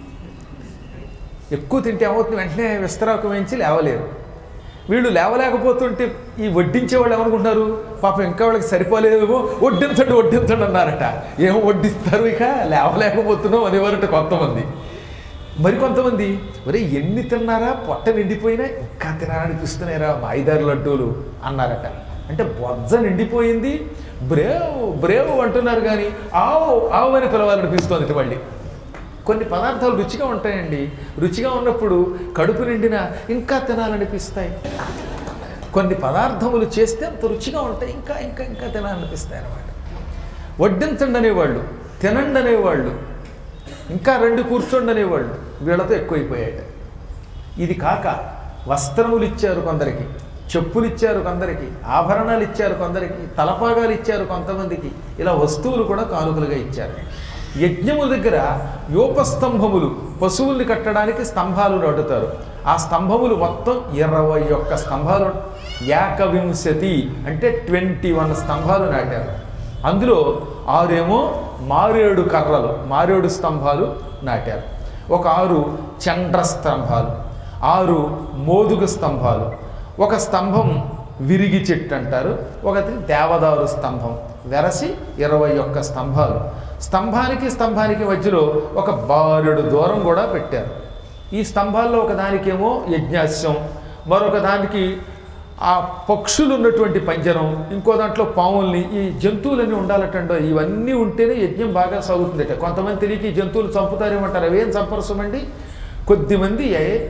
ఎక్కువ తింటే ఏమవుతుంది, వెంటనే విస్తరాకు వేయించి లేవలేరు. వీళ్ళు లేవలేకపోతుంటే ఈ వడ్డించే వాళ్ళు ఏమనుకుంటున్నారు, పాపం ఇంకా వాళ్ళకి సరిపోలేదేమో, వడ్డించండి వడ్డించండి అన్నారట. ఏమో వడ్డిస్తారు, ఇక లేవలేకపోతున్నాం అనేవారట కొంతమంది. మరికొంతమంది ఒరే ఎన్ని తిన్నారా, పొట్ట నిండిపోయినా ఇంకా తినాలనిపిస్తున్నారా మాయిదారు లడ్డూలు అన్నారట. అంటే బొజ్జ నిండిపోయింది, బ్రేవ్ బ్రేవ్ అంటున్నారు కానీ ఆవు ఆవు అని పిలవాలనిపిస్తుంది మళ్ళీ. కొన్ని పదార్థాలు రుచిగా ఉంటాయండి. రుచిగా ఉన్నప్పుడు కడుపు నిండినా ఇంకా తినాలనిపిస్తాయి. కొన్ని పదార్థములు చేస్తే అంత రుచిగా ఉంటాయి, ఇంకా ఇంకా ఇంకా తినాలనిపిస్తాయి అన్నమాట. వడ్డించండి అనేవాళ్ళు, తినండి అనేవాళ్ళు, ఇంకా రెండు కూర్చోండి అనేవాళ్ళు వీళ్ళతో ఎక్కువైపోయాట. ఇది కాక వస్త్రములు ఇచ్చారు కొందరికి, చెప్పులు ఇచ్చారు కొందరికి, ఆభరణాలు ఇచ్చారు కొందరికి, తలపాగాలు ఇచ్చారు కొంతమందికి. ఇలా వస్తువులు కూడా కానుకలుగా ఇచ్చారు. యజ్ఞముల దగ్గర యోపస్తంభములు, పశువుల్ని కట్టడానికి స్తంభాలు నాటుతారు. ఆ స్తంభములు మొత్తం ఇరవై ఒక్క స్తంభాలు, ఏకవింశతి అంటే ట్వంటీ వన్ స్తంభాలు నాటారు. అందులో ఆరేమో మారేడు కర్రలు, మారేడు స్తంభాలు నాటారు. ఒక ఆరు చండ్ర స్తంభాలు, ఆరు మోదుగు స్తంభాలు, ఒక స్తంభం విరిగి చెట్టు అంటారు, ఒకటి దేవదారు స్తంభం. వెరసి ఇరవై ఒక్క స్తంభాలు. స్తంభానికి స్తంభానికి మధ్యలో ఒక బారెడు దూరం కూడా పెట్టారు. ఈ స్తంభాల్లో ఒకదానికేమో యజ్ఞాస్యం, మరొక దానికి ఆ పక్షులు ఉన్నటువంటి పంజరం, ఇంకో దాంట్లో పాముల్ని, ఈ జంతువులన్నీ ఉండాలటండో. ఇవన్నీ ఉంటేనే యజ్ఞం బాగా సాగుతుందట. కొంతమంది తెలియక ఈ జంతువులు చంపుతారేమంటారు. అవేం చంపరసమండి. కొద్దిమంది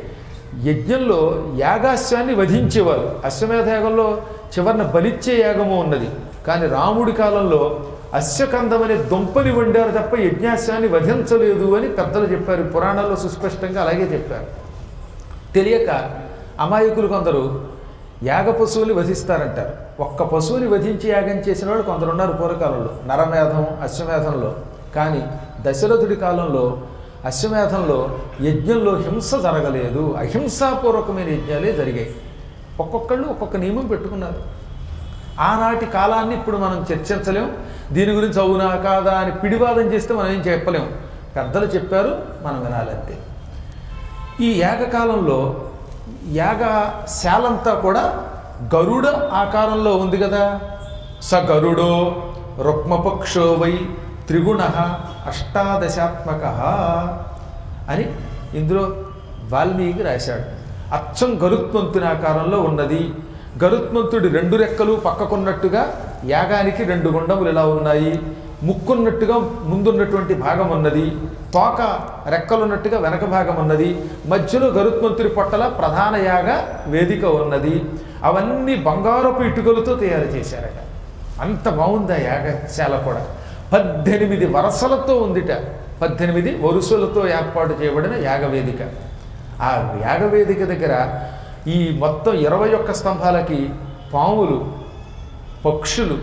యజ్ఞంలో యాగాస్యాన్ని వధించేవారు. అశ్వమేధ యాగంలో చివరిన బలిచ్చే యాగము ఉన్నది. కానీ రాముడి కాలంలో అశ్వకందం అనే దుంపని వండారు తప్ప యజ్ఞాస్యాన్ని వధించలేదు అని పెద్దలు చెప్పారు. పురాణాల్లో సుస్పష్టంగా అలాగే చెప్పారు. తెలియక అమాయకులు కొందరు యాగ పశువుని వధిస్తారంటారు. ఒక్క పశువుని వధించి యాగం చేసిన వాళ్ళు కొందరు ఉన్నారు పూర్వకాలంలో, నరమేధం అశ్వమేధంలో. కానీ దశరథుడి కాలంలో అశ్వమేధంలో యజ్ఞంలో హింస జరగలేదు, అహింసాపూర్వకమైన యజ్ఞాలే జరిగాయి. ఒక్కొక్కళ్ళు ఒక్కొక్క నియమం పెట్టుకున్నారు. ఆనాటి కాలాన్ని ఇప్పుడు మనం చర్చించలేం. దీని గురించి అవునా కాదా అని పిడివాదం చేస్తే మనం ఏం చెప్పలేం. పెద్దలు చెప్పారు, మనం వినాలంతే. ఈ యాగకాలంలో యాగశాలంతా కూడా గరుడ ఆకారంలో ఉంది కదా. స గరుడో రుక్మపక్షో వై త్రిగుణ అష్టాదశాత్మక అని ఇందులో వాల్మీకి రాశాడు. అచ్చం గరుత్మంతుని ఆకారంలో ఉన్నది. గరుత్మంతుడి రెండు రెక్కలు పక్కకున్నట్టుగా యాగానికి రెండు గుండములు ఇలా ఉన్నాయి. ముక్కున్నట్టుగా ముందున్నటువంటి భాగం ఉన్నది, తోక రెక్కలున్నట్టుగా వెనక భాగం ఉన్నది, మధ్యలో గరుత్మంతుడి పొట్టల ప్రధాన యాగ వేదిక ఉన్నది. అవన్నీ బంగారపు ఇటుకలతో తయారు చేశారట. అంత బాగుంది ఆ యాగశాల కూడా. పద్దెనిమిది వరసలతో ఉందిట. పద్దెనిమిది వరుసలతో ఏర్పాటు చేయబడిన యాగవేదిక. ఆ యాగవేదిక దగ్గర ఈ మొత్తం ఇరవై ఒక్క స్తంభాలకి పాములు, పక్షులు,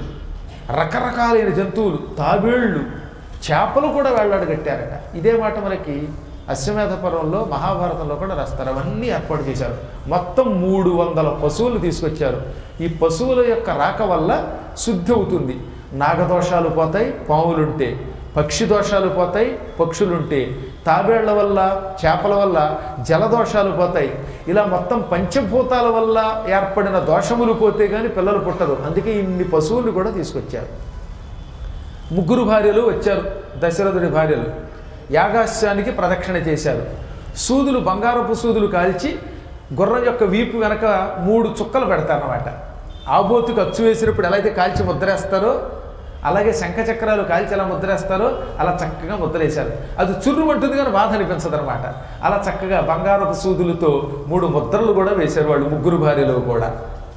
రకరకాలైన జంతువులు, తాబేళ్ళు, చేపలు కూడా వేళ్లాడగట్టారట. ఇదే మాట మనకి అశ్వమేధ పర్వంలో మహాభారతంలో కూడా రాస్తారు. అవన్నీ ఏర్పాటు చేశారు. మొత్తం మూడు వందల పశువులు తీసుకొచ్చారు. ఈ పశువుల యొక్క రాక వల్ల శుద్ధి అవుతుంది. నాగదోషాలు పోతాయి పావులుంటే, పక్షి దోషాలు పోతాయి పక్షులుంటే, తాబేళ్ల వల్ల చేపల వల్ల జలదోషాలు పోతాయి. ఇలా మొత్తం పంచభూతాల వల్ల ఏర్పడిన దోషములు పోతే కానీ పిల్లలు పుట్టరు. అందుకే ఇన్ని పశువులు కూడా తీసుకొచ్చారు. ముగ్గురు భార్యలు వచ్చారు, దశరథుడి భార్యలు. యాగాశ్యానికి ప్రదక్షిణ చేశారు. సూదులు, బంగారపు సూదులు కాల్చి గుర్రం యొక్క వీపు వెనక మూడు చుక్కలు పెడతారన్నమాట. ఆబోతుకు అచ్చు వేసినప్పుడు ఎలా అయితే కాల్చి ముద్రేస్తారో అలాగే శంఖచక్రాలు కాల్చి ఎలా ముద్రేస్తారో అలా చక్కగా ముద్రేశారు. అది చుర్రుమంటుంది కానీ బాధ అనిపించదు అనమాట. అలా చక్కగా బంగారపు సూదులతో మూడు ముద్రలు కూడా వేశారు వాళ్ళు ముగ్గురు భార్యలు కూడా.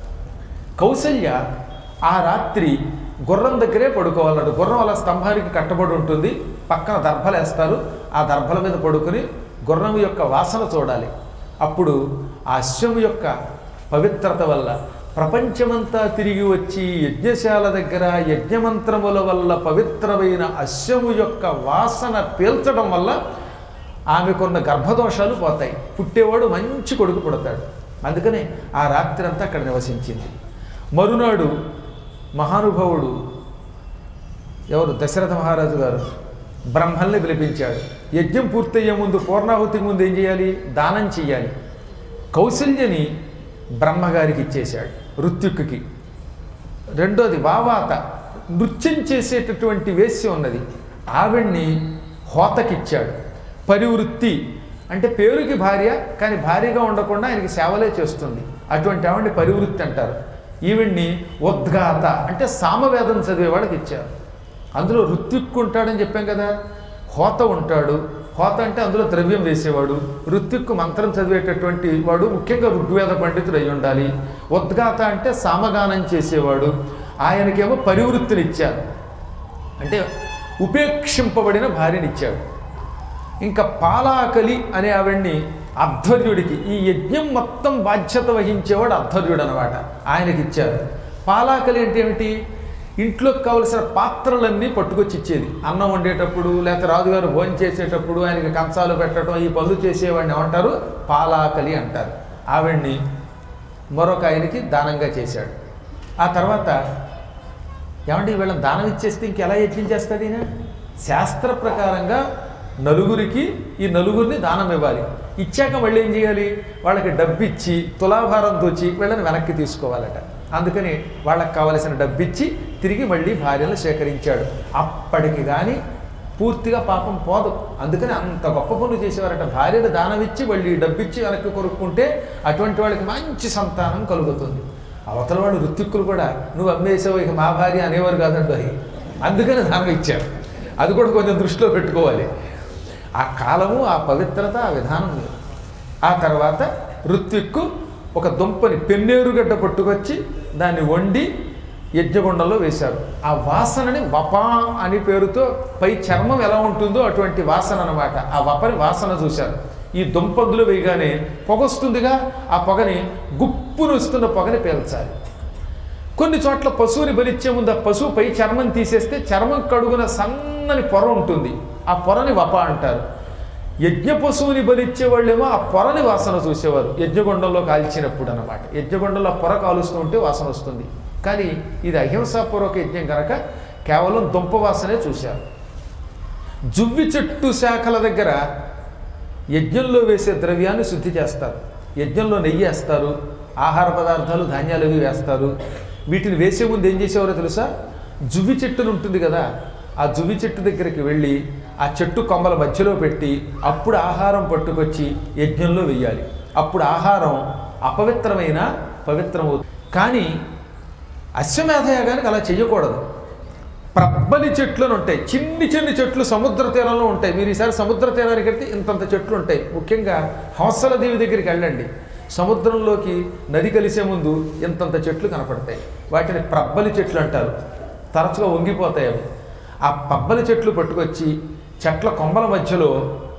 కౌసల్య ఆ రాత్రి గుర్రం దగ్గరే పడుకోవాలన్నాడు. గుర్రం అలా స్తంభానికి కట్టబడి ఉంటుంది, పక్కన దర్భలు వేస్తారు. ఆ దర్భల మీద పడుకుని గుర్రం యొక్క వాసన చూడాలి. అప్పుడు ఆ అశ్వము యొక్క పవిత్రత వల్ల ప్రపంచమంతా తిరిగి వచ్చి యజ్ఞశాల దగ్గర యజ్ఞమంత్రముల వల్ల పవిత్రమైన అశ్వము యొక్క వాసన పీల్చడం వల్ల ఆమెకున్న గర్భదోషాలు పోతాయి. పుట్టేవాడు మంచి కొడుకు పుడతాడు. అందుకనే ఆ రాత్రి అంతా అక్కడ నివసించింది. మరునాడు మహానుభావుడు ఎవరు దశరథ మహారాజు గారు బ్రహ్మల్ని పిలిపించాడు. యజ్ఞం పూర్తయ్యే ముందు, పూర్ణాహుతికి ముందు ఏం చేయాలి? దానం చెయ్యాలి. కౌసల్యని బ్రహ్మగారికి ఇచ్చేశాడు, ఋత్విక్కుకి. రెండోది వావాత, నృత్యం చేసేటటువంటి వేశ్య ఉన్నది, ఆవిడ్ని హోతకిచ్చాడు. పరివృత్తి అంటే పేరుకి భార్య కానీ భార్యగా ఉండకుండా ఆయనకి సేవలే చేస్తుంది, అటువంటి ఆవిడ్ని పరివృత్తి అంటారు. ఈవిడ్ని ఉద్గాత అంటే సామవేదం చదివేవాడికి ఇచ్చారు. అందులో ఋత్విక్కు ఉంటాడని చెప్పాం కదా, హోత ఉంటాడు. హోత అంటే అందులో ద్రవ్యం వేసేవాడు. ఋత్విక్కు మంత్రం చదివేటటువంటి వాడు, ముఖ్యంగా ఋగ్వేద పండితుడు అయి ఉండాలి. ఉద్గాత అంటే సామగానం చేసేవాడు. ఆయనకేమో పరివృత్తినిచ్చారు, అంటే ఉపేక్షింపబడిన భార్యనిచ్చాడు. ఇంకా పాలాకలి అనే ఆవిడ్ని అధ్వర్యుడికి, ఈ యజ్ఞం మొత్తం బాధ్యత వహించేవాడు అధ్వర్యుడు అనమాట, ఆయనకి ఇచ్చారు. పాలాకలి అంటే ఏమిటి? ఇంట్లోకి కావలసిన పాత్రలన్నీ పట్టుకొచ్చి ఇచ్చేది. అన్నం వండేటప్పుడు లేకపోతే రాజుగారు భోజనం చేసేటప్పుడు ఆయనకి కంచాలు పెట్టడం, ఈ పనులు చేసేవాడిని ఏమంటారు? పాలాకలి అంటారు. ఆవిడ్ని మరొక ఆయనకి దానంగా చేశాడు. ఆ తర్వాత ఏమంటే వీళ్ళని దానం ఇచ్చేస్తే ఇంకెలా యజ్ఞం చేస్తాడు ఈయన? శాస్త్ర ప్రకారంగా నలుగురికి ఈ నలుగురిని దానం ఇవ్వాలి. ఇచ్చాక మళ్ళీ ఏం చేయాలి? వాళ్ళకి డబ్బిచ్చి తులాభారం తోచి వీళ్ళని వెనక్కి తీసుకోవాలట. అందుకని వాళ్ళకి కావలసిన డబ్బిచ్చి తిరిగి మళ్ళీ భార్యను సేకరించాడు. అప్పటికి కానీ పూర్తిగా పాపం పోదు. అందుకని అంత గొప్ప పనులు చేసేవారట. భార్యను దానమిచ్చి మళ్ళీ డబ్బిచ్చి వెనక్కి కొనుక్కుంటే అటువంటి వాళ్ళకి మంచి సంతానం కలుగుతుంది. అవతల వాళ్ళు ఋత్విక్కులు కూడా నువ్వు అమ్మేసావు ఇక మా భార్య అనేవారు కాదండి అది. అందుకని దానం ఇచ్చారు. అది కూడా కొంచెం దృష్టిలో పెట్టుకోవాలి. ఆ కాలము, ఆ పవిత్రత, ఆ విధానం. ఆ తర్వాత ఋత్విక్కు ఒక దుంపని పెన్నేరుగడ్డ పట్టుకొచ్చి దాన్ని వండి యజ్ఞగుండంలో వేశారు. ఆ వాసనని వప అని పేరుతో, పై చర్మం ఎలా ఉంటుందో అటువంటి వాసన అనమాట. ఆ వపని వాసన చూశారు. ఈ దుంపందులు వేయగానే పొగొస్తుందిగా, ఆ పొగని గుప్పును వస్తున్న పొగని పేల్చాలి. కొన్ని చోట్ల పశువుని బలిచ్చే ముందు ఆ పశువు పై చర్మం తీసేస్తే చర్మం కడుగున సన్నని పొర ఉంటుంది, ఆ పొరని వప అంటారు. యజ్ఞ పశువుని బలిచ్చే వాళ్ళేమో ఆ పొరని వాసన చూసేవారు యజ్ఞగుండంలో కాల్చినప్పుడు అనమాట. యజ్ఞగుండంలో పొర కాలుస్తూ ఉంటే వాసన వస్తుంది. కానీ ఇది అహింసాపూర్వక యజ్ఞం కనుక కేవలం దుంప వాసనే చూశారు. జువ్వి చెట్టు శాఖల దగ్గర యజ్ఞంలో వేసే ద్రవ్యాన్ని శుద్ధి చేస్తారు. యజ్ఞంలో నెయ్యి వేస్తారు, ఆహార పదార్థాలు ధాన్యాలు అవి వేస్తారు. వీటిని వేసే ముందు ఏం చేసేవారో తెలుసా? జువ్వి చెట్టును ఉంటుంది కదా, ఆ జువ్వి చెట్టు దగ్గరికి వెళ్ళి ఆ చెట్టు కొమ్మల మధ్యలో పెట్టి అప్పుడు ఆహారం పట్టుకొచ్చి యజ్ఞంలో వెయ్యాలి. అప్పుడు ఆహారం అపవిత్రమైన పవిత్రమవుతుంది. కానీ అశ్వమేధయాగానికి అలా చెయ్యకూడదు. ప్రబ్బలి చెట్లను ఉంటాయి, చిన్ని చిన్ని చెట్లు సముద్ర తీరంలో ఉంటాయి. మీరు ఈసారి సముద్ర తీరానికి వెళ్తే ఇంతంత చెట్లు ఉంటాయి. ముఖ్యంగా హంసలదేవి దగ్గరికి వెళ్ళండి, సముద్రంలోకి నది కలిసే ముందు ఇంతంత చెట్లు కనపడతాయి. వాటిని ప్రబ్బలి చెట్లు అంటారు. తరచుగా వంగిపోతాయి అవి. ఆ పబ్బలి చెట్లు పట్టుకొచ్చి చెట్ల కొమ్మల మధ్యలో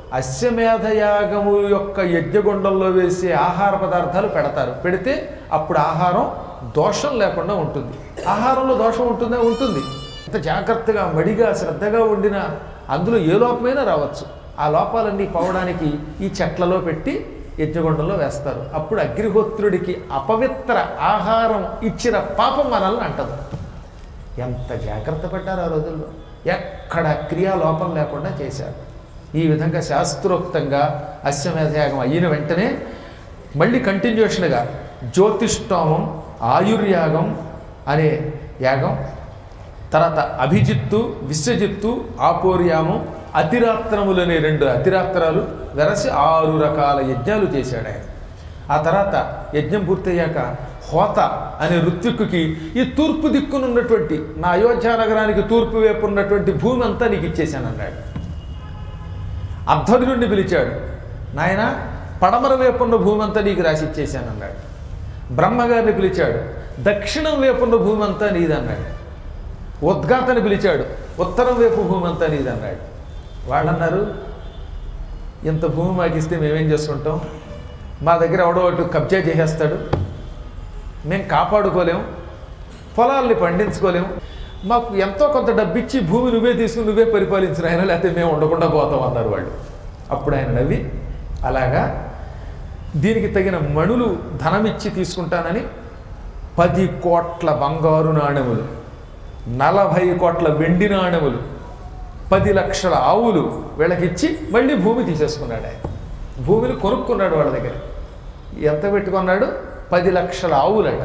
అశ్వమేధయాగము యొక్క యజ్ఞగుండంలో వేసే ఆహార పదార్థాలు పెడతారు. పెడితే అప్పుడు ఆహారం దోషం లేకుండా ఉంటుంది. ఆహారంలో దోషం ఉంటుందా? ఉంటుంది. అంత జాగ్రత్తగా మడిగా శ్రద్ధగా వండినా అందులో ఏ లోపమైనా రావచ్చు. ఆ లోపాలన్నీ పోవడానికి ఈ చెట్లలో పెట్టి యజ్ఞగుండంలో వేస్తారు. అప్పుడు అగ్నిహోత్రుడికి అపవిత్ర ఆహారం ఇచ్చిన పాపం మనల్ని అంటదు. ఎంత జాగ్రత్త పడ్డారు ఆ రోజుల్లో, ఎక్కడ క్రియా లోపం లేకుండా చేశారు. ఈ విధంగా శాస్త్రోక్తంగా అశ్వమేధయాగం అయిన వెంటనే మళ్ళీ కంటిన్యూషన్గా జ్యోతిష్టోమం, ఆయుర్యాగం అనే యాగం, తర్వాత అభిజిత్తు, విశ్వజిత్తు, ఆపోర్యామం, అతిరాత్రములు అనే రెండు అతిరాత్రాలు వెరసి ఆరు రకాల యజ్ఞాలు చేశాడు ఆయన. ఆ తర్వాత యజ్ఞం పూర్తయ్యాక హోత అనే ఋత్విక్కుకి ఈ తూర్పు దిక్కునున్నటువంటి నా అయోధ్య నగరానికి తూర్పు వైపు ఉన్నటువంటి భూమి అంతా నీకు ఇచ్చేశానన్నాడు. అధ్వర్యుడిని పిలిచాడు, నాయన పడమర వైపున్న భూమి అంతా నీకు రాసి ఇచ్చేశానన్నాడు. బ్రహ్మగారిని పిలిచాడు, దక్షిణం వైపున్న భూమి అంతా నీదన్నాడు. ఉద్గాతని పిలిచాడు, ఉత్తరం వైపు భూమి అంతా నీదన్నాడు. వాళ్ళన్నారు, ఇంత భూమి మాకు ఇస్తే మేమేం చేసుకుంటాం, మా దగ్గర ఎవడో ఒకటి కబ్జా చేసేస్తాడు, మేము కాపాడుకోలేము, పొలాల్ని పండించుకోలేము, మాకు ఎంతో కొంత డబ్బిచ్చి భూమి నువ్వే తీసుకుని నువ్వే పరిపాలించిన ఆయన, లేకపోతే మేము ఉండకుండా పోతాం అన్నారు వాళ్ళు. అప్పుడు ఆయన నవ్వి, అలాగా దీనికి తగిన మణులు ధనమిచ్చి తీసుకుంటానని పది కోట్ల బంగారు నాణెములు, నలభై కోట్ల వెండి నాణెములు, పది లక్షల ఆవులు వీళ్ళకిచ్చి మళ్ళీ భూమి తీసేసుకున్నాడు. ఆయన భూమిని కొనుక్కున్నాడు వాళ్ళ దగ్గర. ఎంత పెట్టుకున్నాడు? పది లక్షల ఆవులట.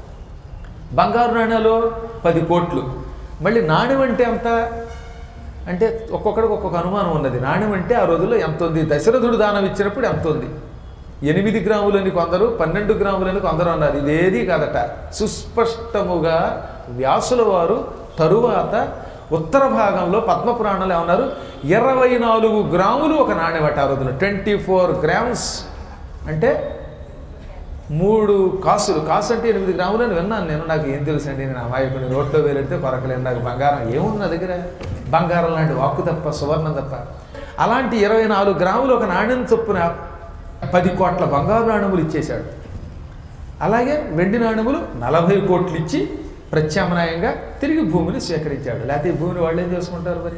బంగారు నాణ్యాలు పది కోట్లు. మళ్ళీ నాణ్యం అంటే ఎంత అంటే ఒక్కొక్కడికి ఒక్కొక్క అనుమానం ఉన్నది. నాణ్యం అంటే ఆ రోజుల్లో ఎంత ఉంది, దశరథుడు దానం ఇచ్చినప్పుడు ఎంత ఉంది, ఎనిమిది గ్రాములని కొందరు, పన్నెండు గ్రాములని కొందరు అన్నారు. ఇదేది కాదట. సుస్పష్టముగా వ్యాసుల వారు తరువాత ఉత్తర భాగంలో పద్మపురాణంలో ఏమన్నారు, ఇరవై నాలుగు గ్రాములు ఒక నాణ్యమట ఆ రోజుల్లో. ట్వంటీ ఫోర్ గ్రామ్స్ అంటే మూడు కాసులు. కాసు అంటే ఎనిమిది గ్రాములు అని విన్నాను నేను. నాకు ఏం తెలుసు అండి, నేను అమాయకుని రోడ్లో వేలెడితే కొరకలేను, నాకు బంగారం ఏముంది నా దగ్గర, బంగారం లాంటి వాక్కు తప్ప, సువర్ణం తప్ప. అలాంటి ఇరవై నాలుగు గ్రాములు ఒక నాణ్యం చొప్పున పది కోట్ల బంగారు నాణ్యములు ఇచ్చేశాడు. అలాగే వెండి నాణ్యములు నలభై కోట్లు ఇచ్చి ప్రత్యామ్నాయంగా తిరిగి భూమిని స్వీకరించాడు. లేకపోతే ఈ భూమిని వాళ్ళు ఏం చేసుకుంటారు మరి?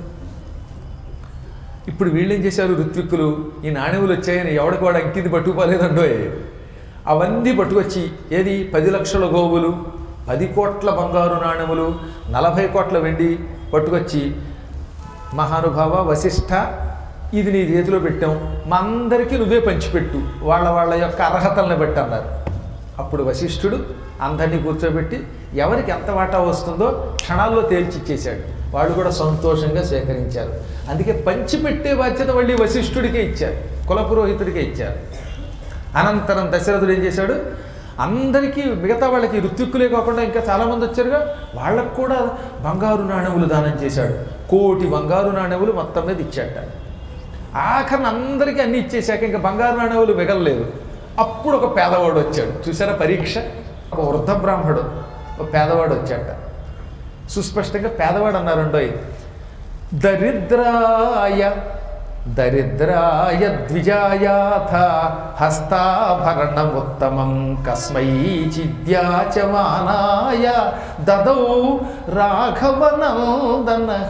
ఇప్పుడు వీళ్ళేం చేశారు ఋత్విక్కులు, ఈ నాణ్యములు వచ్చాయని ఎవడికి వాడు అంకిది పట్టుకోలేదండోయ్. అవన్నీ పట్టుకొచ్చి, ఏది పది లక్షల గోవులు, పది కోట్ల బంగారు నాణ్యములు, నలభై కోట్ల వెండి పట్టుకొచ్చి, మహానుభావ వశిష్ఠ ఇది నీ చేతిలో పెట్టాం, మా అందరికీ నువ్వే పంచిపెట్టు వాళ్ళ వాళ్ళ యొక్క అర్హతలను బట్టి అన్నారు. అప్పుడు వశిష్ఠుడు అందరినీ కూర్చోబెట్టి ఎవరికి ఎంత వాటా వస్తుందో క్షణాల్లో తేల్చిచ్చేశాడు. వాళ్ళు కూడా సంతోషంగా స్వీకరించారు. అందుకే పంచిపెట్టే బాధ్యత మళ్ళీ వశిష్ఠుడికే ఇచ్చారు, కులపురోహితుడికే ఇచ్చారు. అనంతరం దశరథుడు ఏం చేశాడు, అందరికీ మిగతా వాళ్ళకి ఋత్విక్కులే కాకుండా ఇంకా చాలామంది వచ్చారుగా, వాళ్ళకు కూడా బంగారు నాణెములు దానం చేశాడు. కోటి బంగారు నాణెములు మొత్తం మీద ఇచ్చాట. ఆఖరిని అందరికీ అన్నీ ఇచ్చేశాక ఇంకా బంగారు నాణెములు మిగలలేదు. అప్పుడు ఒక పేదవాడు వచ్చాడు. చూసారా పరీక్ష, ఒక వృద్ధ బ్రాహ్మడు ఒక పేదవాడు వచ్చాట. సుస్పష్టంగా పేదవాడు అన్నారండోయ్, దరిద్రాయ దరిద్రాయ ద్విజాయాథ హస్తాభరణముత్తమం కస్మై చిద్యాచమానాయ దదౌ రాఘవనందనః.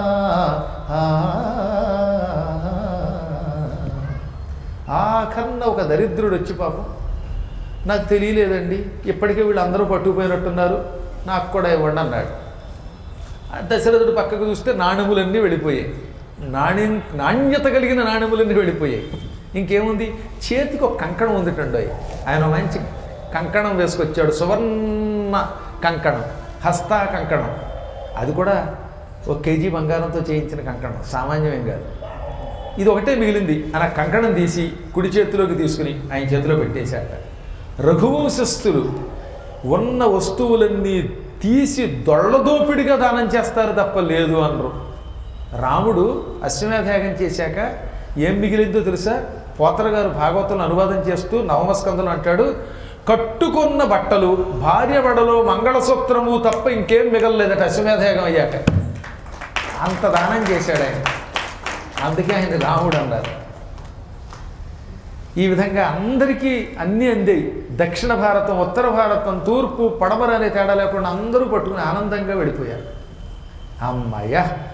ఆఖరణ ఒక దరిద్రుడు వచ్చి, పాపం నాకు తెలియలేదండి, ఇప్పటికే వీళ్ళందరూ పట్టుకుపోయినట్టున్నారు, నాకు కూడా ఇవ్వండి అన్నాడు. దశరథుడు పక్కకు చూస్తే నాణెములన్నీ వెళ్ళిపోయాయి. నాణ్యం నాణ్యత కలిగిన నాణెములన్నీ వెళ్ళిపోయాయి. ఇంకేముంది, చేతికి ఒక కంకణం ఉందిటండి. ఆయన మంచి కంకణం వేసుకొచ్చాడు, సువర్ణ కంకణం, హస్తా కంకణం. అది కూడా ఒక కేజీ బంగారంతో చేయించిన కంకణం, సామాన్యమేం కాదు. ఇది ఒకటే మిగిలింది. ఆయన కంకణం తీసి కుడి చేతిలోకి తీసుకుని ఆయన చేతిలో పెట్టేశాట. రఘువంశస్థులు ఉన్న వస్తువులన్నీ తీసి దొళ్ళదోపిడిగా దానం చేస్తారు తప్ప లేదు అనరు. రాముడు అశ్వమేధయాగం చేశాక ఏం మిగిలిందో తెలుసా? పోతర గారు భాగవతంలో అనువాదం చేస్తూ నవమస్కంధంలో అంటాడు, కట్టుకున్న బట్టలు, భార్య బడలో మంగళసూత్రము తప్ప ఇంకేం మిగలలేదట అశ్వమేధయాగం అయ్యాక. అంత దానం చేశాడు ఆయన. అందుకే ఆయన రాముడు అన్నారు. ఈ విధంగా అందరికీ అన్నీ అందాయి. దక్షిణ భారతం, ఉత్తర భారతం, తూర్పు పడమర అనే తేడా లేకుండా అందరూ పట్టుకుని ఆనందంగా వెళ్ళిపోయారు. అమ్మయ్య,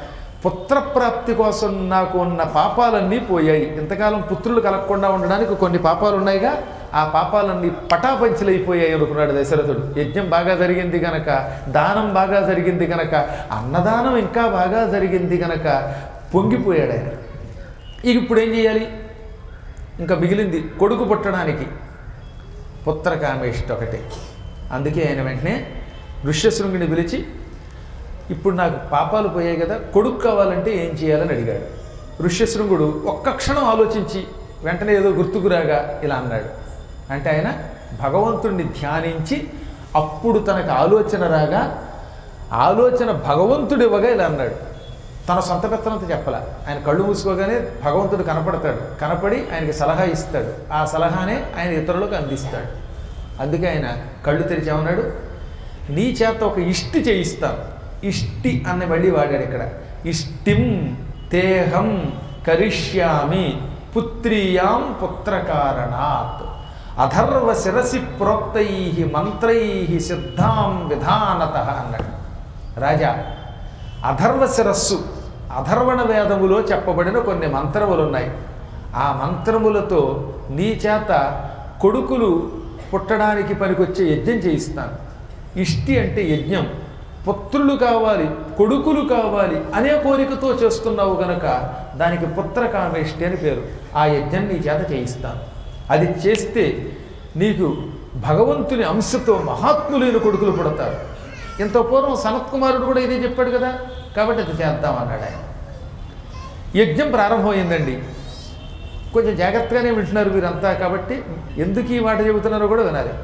పుత్రప్రాప్తి కోసం నాకు ఉన్న పాపాలన్నీ పోయాయి. ఇంతకాలం పుత్రులు కలగకుండా ఉండడానికి కొన్ని పాపాలు ఉన్నాయిగా, ఆ పాపాలన్నీ పటాపంచలైపోయాయి అనుకున్నాడు దశరథుడు. యజ్ఞం బాగా జరిగింది కనుక, దానం బాగా జరిగింది కనుక, అన్నదానం ఇంకా బాగా జరిగింది కనుక పొంగిపోయాడు ఆయన. ఇక ఇప్పుడు ఏం చేయాలి? ఇంకా మిగిలింది కొడుకు పుట్టడానికి పుత్రకామేష్టి ఒకటే. అందుకే ఆయన వెంటనే ఋష్యశృంగుని పిలిచి, ఇప్పుడు నాకు పాపాలు పోయాయి కదా, కొడుకు కావాలంటే ఏం చేయాలని అడిగాడు. ఋష్యశృంగుడు ఒక్క క్షణం ఆలోచించి వెంటనే ఏదో గుర్తుకురాగా ఇలా అన్నాడు. అంటే ఆయన భగవంతుణ్ణి ధ్యానించి అప్పుడు తనకు ఆలోచన రాగా, ఆలోచన భగవంతుడు ఇవ్వగా ఇలా అన్నాడు. తన సొంత పెత్తనంతా చెప్పాల. ఆయన కళ్ళు మూసుకోగానే భగవంతుడు కనపడతాడు, కనపడి ఆయనకి సలహా ఇస్తాడు. ఆ సలహానే ఆయన ఇతరులకు అందిస్తాడు. అందుకే ఆయన కళ్ళు తెరిచి ఏమన్నాడు, నీ చేత ఒక ఇష్టి చేయిస్తాను. ఇష్టి అన్న మళ్ళీ వాడాడు ఇక్కడ. ఇష్టిం తేహం కరిష్యామి పుత్రీయాం పుత్రకారణాత్ అధర్వ శిరసి ప్రోక్తై మంత్రై సిద్ధాం విధానత అన్నాడు. రాజా, అధర్వ శిరస్సు, అధర్వణ వేదములో చెప్పబడిన కొన్ని మంత్రములు ఉన్నాయి. ఆ మంత్రములతో నీ చేత కొడుకులు పుట్టడానికి పనికొచ్చే యజ్ఞం చేయిస్తాను. ఇష్టి అంటే యజ్ఞం. పుత్రులు కావాలి, కొడుకులు కావాలి అనే కోరికతో చేస్తున్నావు కనుక దానికి పుత్రకామేష్టి అని పేరు. ఆ యజ్ఞం నీ చేత చేయిస్తాను. అది చేస్తే నీకు భగవంతుని అంశతో మహాత్ములైన కొడుకులు పుడతారు. ఇంత పూర్వం సనత్కుమారుడు కూడా ఇదే చెప్పాడు కదా, కాబట్టి అది చేద్దామన్నాడు ఆయన. యజ్ఞం ప్రారంభమైందండి. కొంచెం జాగ్రత్తగానే వింటున్నారు వీరంతా, కాబట్టి ఎందుకు ఈ మాట చెబుతున్నారో కూడా వినాలి.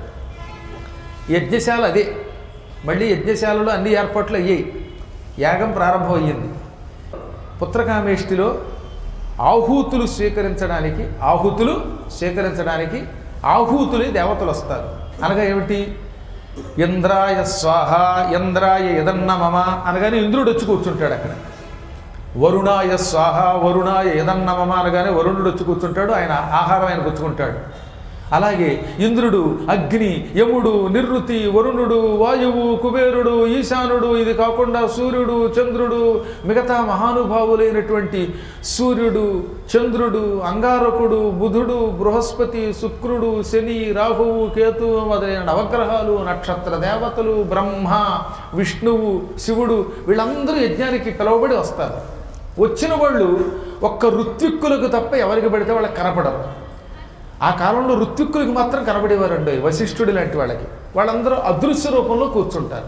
యజ్ఞశాల అదే, మళ్ళీ యజ్ఞశాలలో అన్ని ఏర్పాట్లు అయ్యాయి. యాగం ప్రారంభం అయ్యింది. పుత్రకామేష్టిలో ఆహూతులు స్వీకరించడానికి ఆహుతులు స్వీకరించడానికి ఆహూతులే దేవతలు వస్తారు. అనగా ఏమిటి? ఇంద్రాయ స్వాహ, ఇంద్రాయ యదన్న మమ అనగానే ఇంద్రుడు వచ్చి కూర్చుంటాడు అక్కడ. వరుణాయ స్వాహ, వరుణాయ యదన్న మమ అనగానే వరుణుడు వచ్చి కూర్చుంటాడు. ఆయన ఆహారం ఆయన పుచ్చుకుంటాడు. అలాగే ఇంద్రుడు, అగ్ని, యముడు, నిరుతి, వరుణుడు, వాయువు, కుబేరుడు, ఈశానుడు, ఇది కాకుండా సూర్యుడు, చంద్రుడు, మిగతా మహానుభావులైనటువంటి సూర్యుడు, చంద్రుడు, అంగారకుడు, బుధుడు, బృహస్పతి, శుక్రుడు, శని, రాహువు, కేతువు మొదలైన నవగ్రహాలు, నక్షత్ర దేవతలు, బ్రహ్మ, విష్ణువు, శివుడు వీళ్ళందరూ యజ్ఞానికి పిలువబడి వస్తారు. వచ్చిన వాళ్ళు ఒక్క ఋత్విక్కులకు తప్ప ఎవరికి పడితే వాళ్ళకి కనపడరు. ఆ కాలంలో ఋత్విక్కులకు మాత్రం కనబడేవారండి, వశిష్ఠుడి లాంటి వాళ్ళకి. వాళ్ళందరూ అదృశ్య రూపంలో కూర్చుంటారు.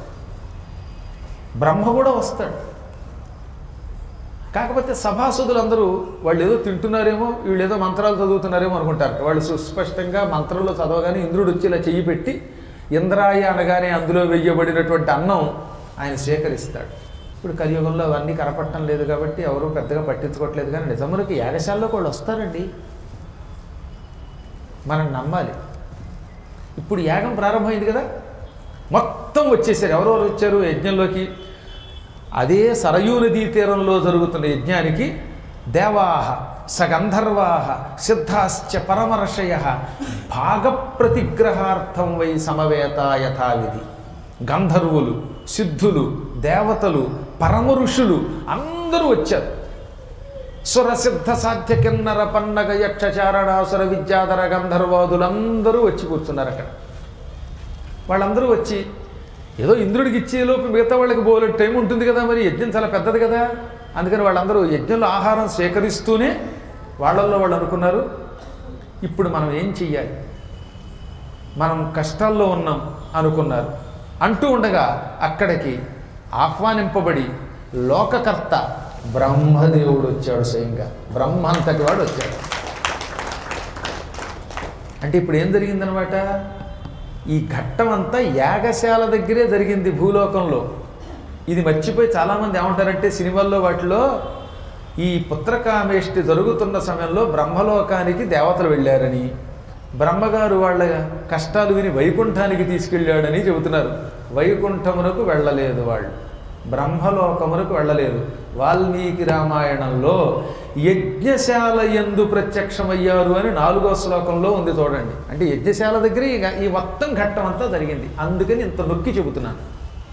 బ్రహ్మ కూడా వస్తాడు. కాకపోతే సభాసదులందరూ వాళ్ళు ఏదో తింటున్నారేమో, వీళ్ళు ఏదో మంత్రాలు చదువుతున్నారేమో అనుకుంటారు. వాళ్ళు సుస్పష్టంగా మంత్రంలో చదవగానే ఇంద్రుడు వచ్చి ఇలా చెయ్యి పెట్టి ఇంద్రాయ అనగానే అందులో వెయ్యబడినటువంటి అన్నం ఆయన స్వీకరిస్తాడు. ఇప్పుడు కలియుగంలో అవన్నీ కనపడటం లేదు కాబట్టి ఎవరూ పెద్దగా పట్టించుకోవట్లేదు. కానీ నిజమునికి యాగశాలలో వాళ్ళు వస్తారండి, మనం నమ్మాలి. ఇప్పుడు యాగం ప్రారంభమైంది కదా, మొత్తం వచ్చేసారు. ఎవరెవరు వచ్చారు యజ్ఞంలోకి? అదే సరయూ నదీ తీరంలో జరుగుతున్న యజ్ఞానికి దేవాహ సగంధర్వాహ సిద్ధాశ్చ పరమర్షయ భాగప్రతిగ్రహార్థం వై సమవేత యథావిధి. గంధర్వులు, సిద్ధులు, దేవతలు, పరమ ఋషులు అందరూ వచ్చారు. సురసిద్ధ సాధ్య కిన్నర పన్నగ యక్షచారణాసుర విద్యాధర గంధర్వాదులందరూ వచ్చి కూర్చున్నారు అక్కడ. వాళ్ళందరూ వచ్చి ఏదో ఇంద్రుడికి ఇచ్చేలోపు మిగతా వాళ్ళకి బోలే టైం ఉంటుంది కదా, మరి యజ్ఞం చాలా పెద్దది కదా, అందుకని వాళ్ళందరూ యజ్ఞంలో ఆహారం స్వీకరిస్తూనే వాళ్ళల్లో వాళ్ళు అనుకున్నారు, ఇప్పుడు మనం ఏం చెయ్యాలి, మనం కష్టాల్లో ఉన్నాం అనుకున్నారు. అంటూ ఉండగా అక్కడికి ఆహ్వానింపబడి లోకకర్త బ్రహ్మదేవుడు వచ్చాడు. స్వయంగా బ్రహ్మ అంతటి వాడు వచ్చాడు. అంటే ఇప్పుడు ఏం జరిగిందనమాట, ఈ ఘట్టం అంతా యాగశాల దగ్గరే జరిగింది భూలోకంలో. ఇది మర్చిపోయి చాలామంది ఏమంటారంటే సినిమాల్లో వాటిలో ఈ పుత్రకామేష్టి జరుగుతున్న సమయంలో బ్రహ్మలోకానికి దేవతలు వెళ్ళారని, బ్రహ్మగారు వాళ్ళ కష్టాలు విని వైకుంఠానికి తీసుకెళ్ళాడని చెబుతున్నారు. వైకుంఠమునకు వెళ్ళలేదు వాళ్ళు, బ్రహ్మలోకమునకు వెళ్ళలేదు. వాల్మీకి రామాయణంలో యజ్ఞశాల యందు ప్రత్యక్షమయ్యారు అని నాలుగో శ్లోకంలో ఉంది చూడండి. అంటే యజ్ఞశాల దగ్గర ఈ మొత్తం ఘట్టం అంతా జరిగింది. అందుకని ఇంత నొక్కి చెబుతున్నాను.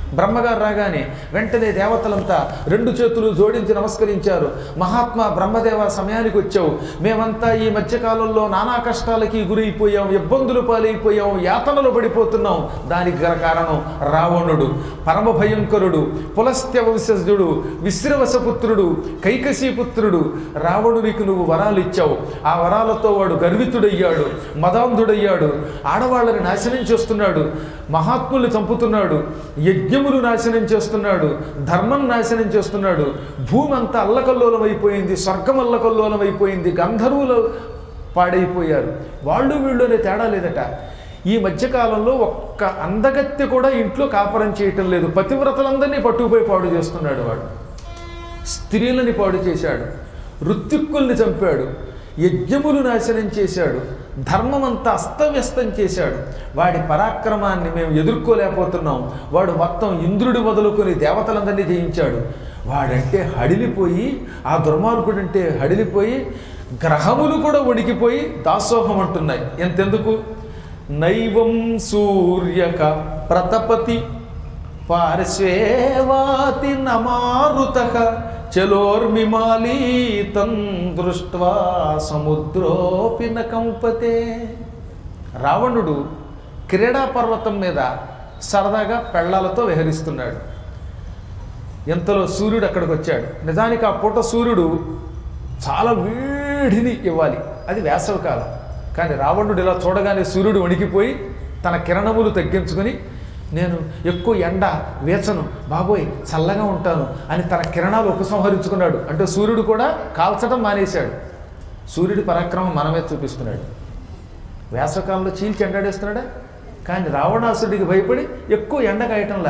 బ్రహ్మగారు రాగానే వెంటనే దేవతలంతా రెండు చేతులు జోడించి నమస్కరించారు. మహాత్మా బ్రహ్మదేవ సమయానికి వచ్చావు, మేమంతా ఈ మధ్యకాలంలో నానా కష్టాలకి గురైపోయాం, ఇబ్బందులు పాలైపోయాం, యాతనలు పడిపోతున్నాం. దానికి గల కారణం రావణుడు, పరమ భయంకరుడు, పులస్త్య వంశజుడు, విశ్రవసపుత్రుడు, కైకసీపుత్రుడు. రావణునికి నువ్వు వరాలు ఇచ్చావు. ఆ వరాలతో వాడు గర్వితుడయ్యాడు, మదాంధుడయ్యాడు, ఆడవాళ్ళని నాశనం చేస్తున్నాడు, మహాత్ముల్ని చంపుతున్నాడు, యజ్ఞములు నాశనం చేస్తున్నాడు, ధర్మం నాశనం చేస్తున్నాడు. భూమి అంతా అల్లకల్లోలం అయిపోయింది, స్వర్గం అల్లకల్లోలం అయిపోయింది, గంధర్వులు పాడైపోయారు. వాళ్ళు వీళ్ళనే తేడా లేదట. ఈ మధ్యకాలంలో ఒక్క అందగత్తె కూడా ఇంట్లో కాపురం చేయటం లేదు. పతివ్రతలందరినీ పట్టుకుపోయి పాడు చేస్తున్నాడు వాడు. స్త్రీలని పాడు చేశాడు, ఋత్విక్కుల్ని చంపాడు, యజ్ఞములు నాశనం చేశాడు, ధర్మమంతా అస్తవ్యస్తం చేశాడు. వాడి పరాక్రమాన్ని మేము ఎదుర్కోలేకపోతున్నాం. వాడు మొత్తం ఇంద్రుడి మొదలుకొని దేవతలందరినీ జయించాడు. వాడంటే హడిలిపోయి, ఆ దుర్మార్గుడంటే హడిలిపోయి గ్రహములు కూడా వణికిపోయి దాసోహం అంటున్నాయి. ఎంతెందుకు? నైవం సూర్యక ప్రతపతి పార్శ్వేవాతి నమారుతః చలోర్మిమాలీతం దృష్ట్వా సముద్రోపి న కంపతే. రావణుడు క్రీడా పర్వతం మీద సరదాగా పెళ్ళాలతో విహరిస్తున్నాడు. ఎంతలో సూర్యుడు అక్కడికి వచ్చాడు. నిజానికి ఆ పూట సూర్యుడు చాలా వేడిని ఇవ్వాలి, అది వేసవికాలం. కానీ రావణుడు ఇలా చూడగానే సూర్యుడు వణికిపోయి తన కిరణములు తగ్గించుకొని, నేను ఎక్కువ ఎండ వేచను బాబోయ్, చల్లగా ఉంటాను అని తన కిరణాలు ఉపసంహరించుకున్నాడు. అంటే సూర్యుడు కూడా కాల్చడం మానేశాడు. సూర్యుడి పరాక్రమం మనమే చూపిస్తున్నాడు. వేసవకాలంలో చీల్చి ఎండాడేస్తున్నాడా? కానీ రావణాసుడికి భయపడి ఎక్కువ ఎండ కాయటంలా.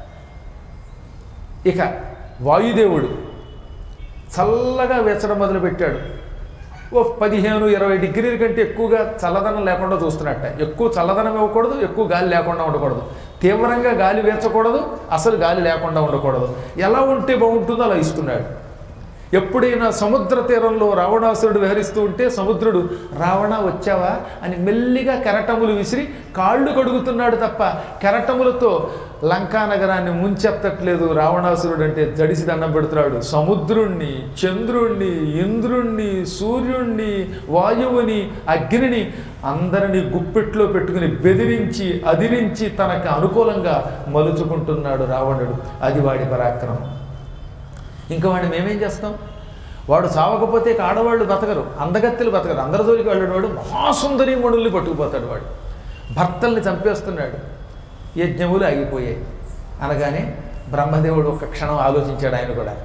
ఇక వాయుదేవుడు చల్లగా వేచడం మొదలుపెట్టాడు. ఓ పదిహేను ఇరవై డిగ్రీల కంటే ఎక్కువగా చల్లదనం లేకుండా చూస్తున్నట్ట. ఎక్కువ చల్లదనం ఇవ్వకూడదు, ఎక్కువ గాలి లేకుండా ఉండకూడదు, తీవ్రంగా గాలి వేచకూడదు, అసలు గాలి లేకుండా ఉండకూడదు. ఎలా ఉంటే బాగుంటుందో అలా ఇస్తున్నాడు. ఎప్పుడైనా సముద్ర తీరంలో రావణాసురుడు విహరిస్తూ ఉంటే సముద్రుడు రావణ వచ్చావా అని మెల్లిగా కెరటములు విసిరి కాళ్ళు కడుగుతున్నాడు తప్ప కెరటములతో లంకా నగరాన్ని ముంచెత్తట్లేదు. రావణాసురుడు అంటే జడిసి దండం పెడుతున్నాడు. సముద్రుణ్ణి, చంద్రుణ్ణి, ఇంద్రుణ్ణి, సూర్యుణ్ణి, వాయువుని, అగ్నిని అందరినీ గుప్పెట్లో పెట్టుకుని బెదిరించి అదిరించి తనకు అనుకూలంగా మలుచుకుంటున్నాడు రావణుడు. అది వాడి పరాక్రమం. ఇంకా వాడిని మేమేం చేస్తాం? వాడు చావకపోతే ఇక ఆడవాళ్ళు బతకరు, అందగత్తెలు బతకరు. అందరి జోలికి వెళ్ళినవాడు మహాసుందరి మణుల్ని పట్టుకుపోతాడు. వాడు భర్తల్ని చంపేస్తున్నాడు. యజ్ఞములు ఆగిపోయాయి. అనగానే బ్రహ్మదేవుడు ఒక్క క్షణం ఆలోచించాడు. ఆయన కూడా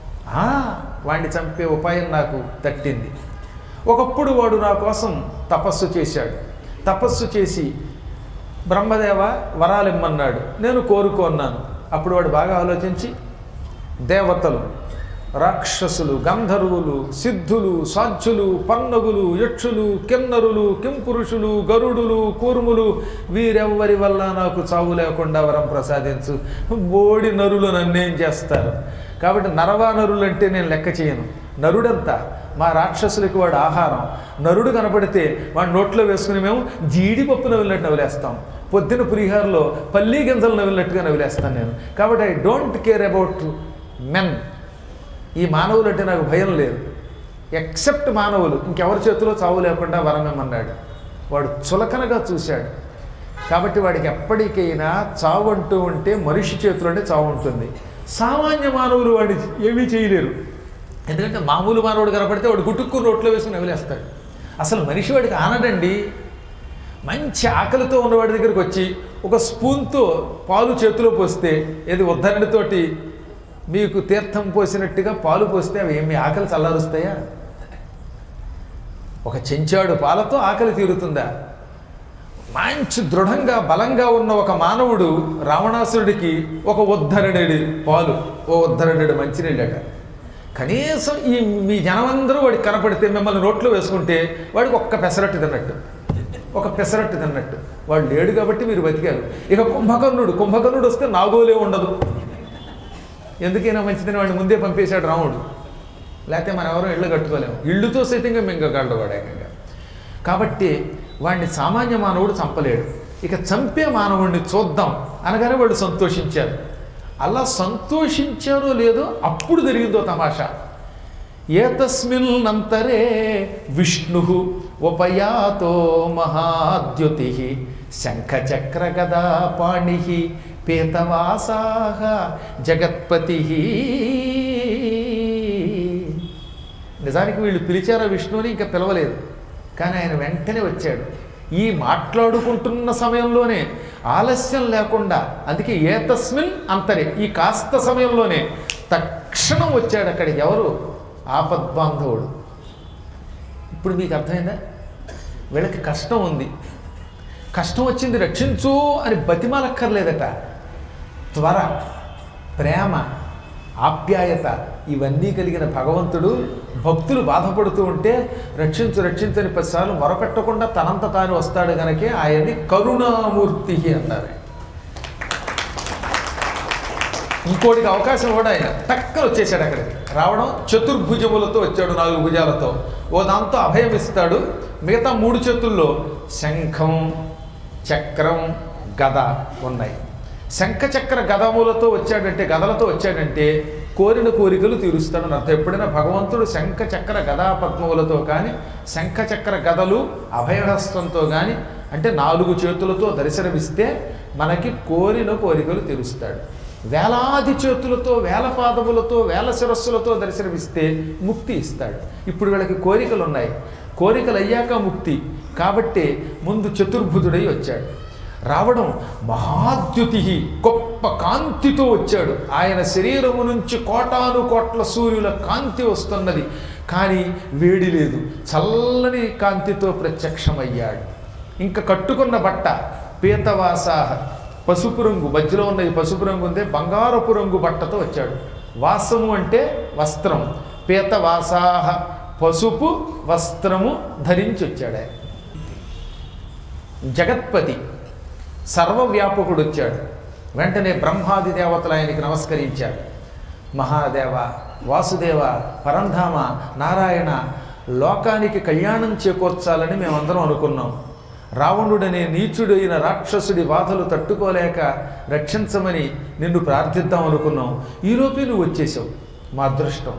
వాడిని చంపే ఉపాయం నాకు తట్టింది. ఒకప్పుడు వాడు నా కోసం తపస్సు చేశాడు. తపస్సు చేసి బ్రహ్మదేవ వరాలు ఇమ్మన్నాడు. నేను కోరుకున్నాను. అప్పుడు వాడు బాగా ఆలోచించి దేవతలు, రాక్షసులు, గంధర్వులు, సిద్ధులు, సాధ్యులు, పన్నగులు, యక్షులు, కిన్నరులు, కింపురుషులు, గరుడులు, కూర్ములు, వీరెవ్వరి వల్ల నాకు చావు లేకుండా వరం ప్రసాదించు. బోడి నరులు నన్నేం చేస్తారు? కాబట్టి నరవానరులు అంటే నేను లెక్క చేయను. నరుడంతా మా రాక్షసులకి వాడు ఆహారం. నరుడు కనపడితే వాడు నోట్లో వేసుకుని మేము జీడిపప్పు నవ్వినట్టు నవ్వులేస్తాం. పొద్దున పులిహారలో పల్లీ గింజలు నవ్వినట్టుగా నవ్వులేస్తాను నేను. కాబట్టి I don't care about men. ఈ మానవులు అంటే నాకు భయం లేదు, ఎక్సెప్ట్ మానవులు. ఇంకెవరి చేతిలో చావు లేకుండా వరమేమన్నాడు. వాడు చులకనగా చూశాడు. కాబట్టి వాడికి ఎప్పటికైనా చావు అంటూ ఉంటే మనిషి చేతిలోనే చావు ఉంటుంది. సామాన్య మానవులు వాడిని ఏమీ చేయలేరు. ఎందుకంటే మామూలు మానవుడు కనపడితే వాడు గుట్టుక్కుని నోట్లో వేసుకుని నవ్వులేస్తాడు. అసలు మనిషి వాడికి ఆనడండి. మంచి ఆకలితో ఉన్నవాడి దగ్గరికి వచ్చి ఒక స్పూన్తో పాలు చేతిలో పోస్తే, ఏది ఉద్ధరణితోటి మీకు తీర్థం పోసినట్టుగా పాలు పోస్తే అవి ఏమి ఆకలి చల్లారుస్తాయా? ఒక చెంచాడు పాలతో ఆకలి తీరుతుందా? మంచి దృఢంగా బలంగా ఉన్న ఒక మానవుడు రావణాసురుడికి ఒక ఉద్ధరణుడి పాలు, ఓ ఉద్ధరణుడి మంచినీళ్ళట. కనీసం ఈ మీ జనమందరూ వాడికి కనపడితే మిమ్మల్ని నోట్లో వేసుకుంటే వాడికి ఒక్క పెసరట్టు తిన్నట్టు, ఒక పెసరట్టు తిన్నట్టు. వాడు లేడు కాబట్టి మీరు బతికారు. ఇక కుంభకర్ణుడు కుంభకర్ణుడు వస్తే నాగోలే ఉండదు. ఎందుకైనా మంచిదని వాడిని ముందే పంపేశాడు రాముడు. లేకపోతే మనం ఎవరో ఇళ్ళు కట్టుకోలేము. ఇళ్ళుతో సైతంగా మింగగలడు వాడు ఏకంగా. కాబట్టి వాడిని సామాన్య మానవుడు చంపలేడు. ఇక చంపే మానవుడిని చూద్దాం అనగానే వాడు సంతోషించారు. అలా సంతోషించారో లేదో అప్పుడు జరిగిందో తమాషా. ఏతస్మిన్నంతరే విష్ణు ఉపయాతో మహాద్యుతి శంఖచక్ర గదా పాణి పీతవాసాహ జగత్పతి. నిజానికి వీళ్ళు పిలిచారా విష్ణువుని? ఇంకా పిలవలేదు, కానీ ఆయన వెంటనే వచ్చాడు. ఈ మాట్లాడుకుంటున్న సమయంలోనే, ఆలస్యం లేకుండా, అందుకే ఏతస్మిన్ అంతరే, ఈ కాస్త సమయంలోనే తక్షణం వచ్చాడు అక్కడ. ఎవరు? ఆపద్బాంధవుడు. ఇప్పుడు మీకు అర్థమైందా? వీళ్ళకి కష్టం ఉంది, కష్టం వచ్చింది రక్షించు అని బతిమాలక్కర్లేదట. త్వర, ప్రేమ, ఆప్యాయత ఇవన్నీ కలిగిన భగవంతుడు భక్తులు బాధపడుతూ ఉంటే రక్షించు రక్షించని పదిసార్లు మొరపెట్టకుండా తనంత తాను వస్తాడు కనుకే ఆయన్ని కరుణామూర్తి అన్నారు. ఇంకోటికి అవకాశం కూడా ఆయన టక్కన వచ్చేసాడు. అక్కడికి రావడం చతుర్భుజములతో వచ్చాడు, నాలుగు భుజాలతో. ఓ దాంతో అభయం ఇస్తాడు. మిగతా మూడు చేతుల్లో శంఖం, చక్రం, గద ఉన్నాయి. శంఖ చక్ర గదములతో వచ్చాడంటే, గదలతో వచ్చాడంటే కోరిన కోరికలు తీరుస్తాడని అర్థం. ఎప్పుడైనా భగవంతుడు శంఖ చక్ర గదా పద్మములతో కానీ, శంఖ చక్ర గదలు అభయహస్తంతో కానీ, అంటే నాలుగు చేతులతో దర్శనమిస్తే మనకి కోరిన కోరికలు తీరుస్తాడు. వేలాది చేతులతో, వేల పాదములతో, వేల శిరస్సులతో దర్శనమిస్తే ముక్తి ఇస్తాడు. ఇప్పుడు వీళ్ళకి కోరికలు ఉన్నాయి, కోరికలు అయ్యాక ముక్తి. కాబట్టి ముందు చతుర్భుజుడై వచ్చాడు. రావడం మహాద్యుతి, గొప్ప కాంతితో వచ్చాడు. ఆయన శరీరము నుంచి కోటాను కోట్ల సూర్యుల కాంతి వస్తున్నది, కానీ వేడి లేదు, చల్లని కాంతితో ప్రత్యక్షమయ్యాడు. ఇంకా కట్టుకున్న బట్ట పీతవాసాహ, పసుపు రంగు, మధ్యలో ఉన్నది పసుపు రంగు ఉందే, బంగారపు రంగు బట్టతో వచ్చాడు. వాసము అంటే వస్త్రం, పీతవాసాహ పసుపు వస్త్రము ధరించి వచ్చాడు ఆయన. జగత్పతి, సర్వవ్యాపకుడు వచ్చాడు. వెంటనే బ్రహ్మాది దేవతలు ఆయనకి నమస్కరించాడు. మహాదేవ, వాసుదేవ, పరంధామ, నారాయణ, లోకానికి కళ్యాణం చేకూర్చాలని మేమందరం అనుకున్నాం. రావణుడనే నీచుడైన రాక్షసుడి బాధలు తట్టుకోలేక రక్షించమని నిన్ను ప్రార్థిద్దాం అనుకున్నాం. ఈలోపే నువ్వు వచ్చేసావు, మా అదృష్టం.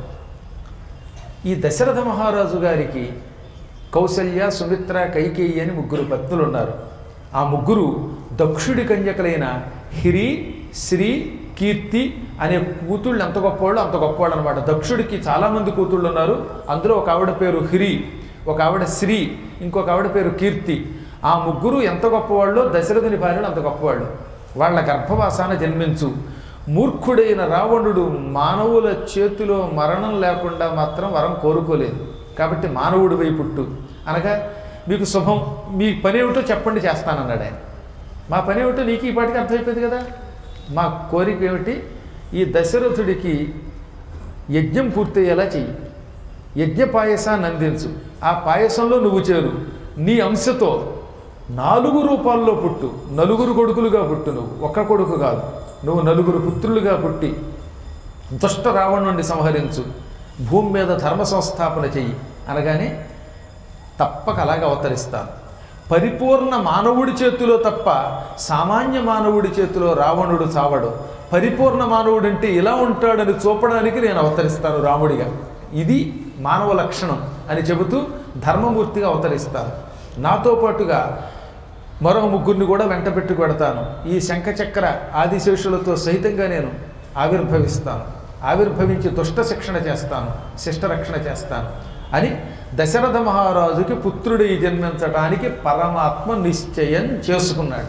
ఈ దశరథ మహారాజు గారికి కౌసల్య, సుమిత్ర, కైకేయి అని ముగ్గురు పత్నులు ఉన్నారు. ఆ ముగ్గురు దక్షుడి కన్యకలైన హిరి, శ్రీ, కీర్తి అనే కూతుళ్ళు ఎంత గొప్పవాళ్ళు అంత గొప్పవాళ్ళు అనమాట. దక్షుడికి చాలామంది కూతుళ్ళు ఉన్నారు. అందులో ఒక ఆవిడ పేరు హిరి, ఒక ఆవిడ శ్రీ, ఇంకొక ఆవిడ పేరు కీర్తి. ఆ ముగ్గురు ఎంత గొప్పవాళ్ళు, దశరథుని భార్యలు అంత గొప్పవాళ్ళు. వాళ్ళ గర్భవాసాన జన్మించు. మూర్ఖుడైన రావణుడు మానవుల చేతిలో మరణం లేకుండా మాత్రం వరం కోరుకోలేదు. కాబట్టి మానవుడి వై పుట్టు అనగా మీకు శుభం, మీ పని ఏమిటో చెప్పండి చేస్తానన్నాడు ఆయన. మా పని ఏమిటో నీకు ఈ పాటికి అర్థమైపోయింది కదా. మా కోరిక ఏమిటి? ఈ దశరథుడికి యజ్ఞం పూర్తయ్యేలా చెయ్యి, యజ్ఞ పాయసాన్ని అందించు, ఆ పాయసంలో నువ్వు చేరు, నీ అంశతో నాలుగు రూపాల్లో పుట్టు, నలుగురు కొడుకులుగా పుట్టు. నువ్వు ఒక్క కొడుకు కాదు, నువ్వు నలుగురు పుత్రులుగా పుట్టి దుష్ట రావణుణ్ణి సంహరించు, భూమి మీద ధర్మ సంస్థాపన చెయ్యి అనగానే తప్పక అలాగే అవతరిస్తాను. పరిపూర్ణ మానవుడి చేతిలో తప్ప సామాన్య మానవుడి చేతిలో రావణుడు చావడు. పరిపూర్ణ మానవుడు అంటే ఇలా ఉంటాడని చూపడానికి నేను అవతరిస్తాను రాముడిగా. ఇది మానవ లక్షణం అని చెబుతూ ధర్మమూర్తిగా అవతరిస్తాను. నాతో పాటుగా మరో ముగ్గురిని కూడా వెంట పెట్టి పెడతాను. ఈ శంఖచక్ర ఆదిశేషులతో సహితంగా నేను ఆవిర్భవిస్తాను. ఆవిర్భవించి దుష్ట శిక్షణ చేస్తాను, శిష్టరక్షణ చేస్తాను అని దశరథ మహారాజుకి పుత్రుడి జన్మించడానికి పరమాత్మ నిశ్చయం చేసుకున్నాడు.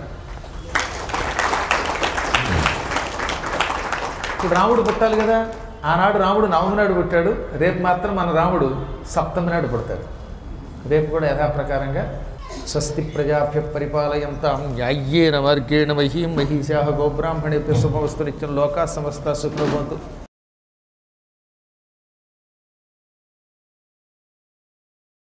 ఇప్పుడు రాముడు పుట్టాలి కదా. ఆనాడు రాముడు నవమి నాడు పుట్టాడు, రేపు మాత్రం మన రాముడు సప్తమి నాడు పుడతాడు. రేపు కూడా యథాప్రకారంగా స్వస్తి ప్రజాభ్య పరిపాలయంతాం న్యాయ్యేన మార్గేణ మహీం మహిషా గోబ్రాహ్మణేభ్యో శుభమస్తు నిత్యం లోకా సమస్త సుఖినో భవంతు.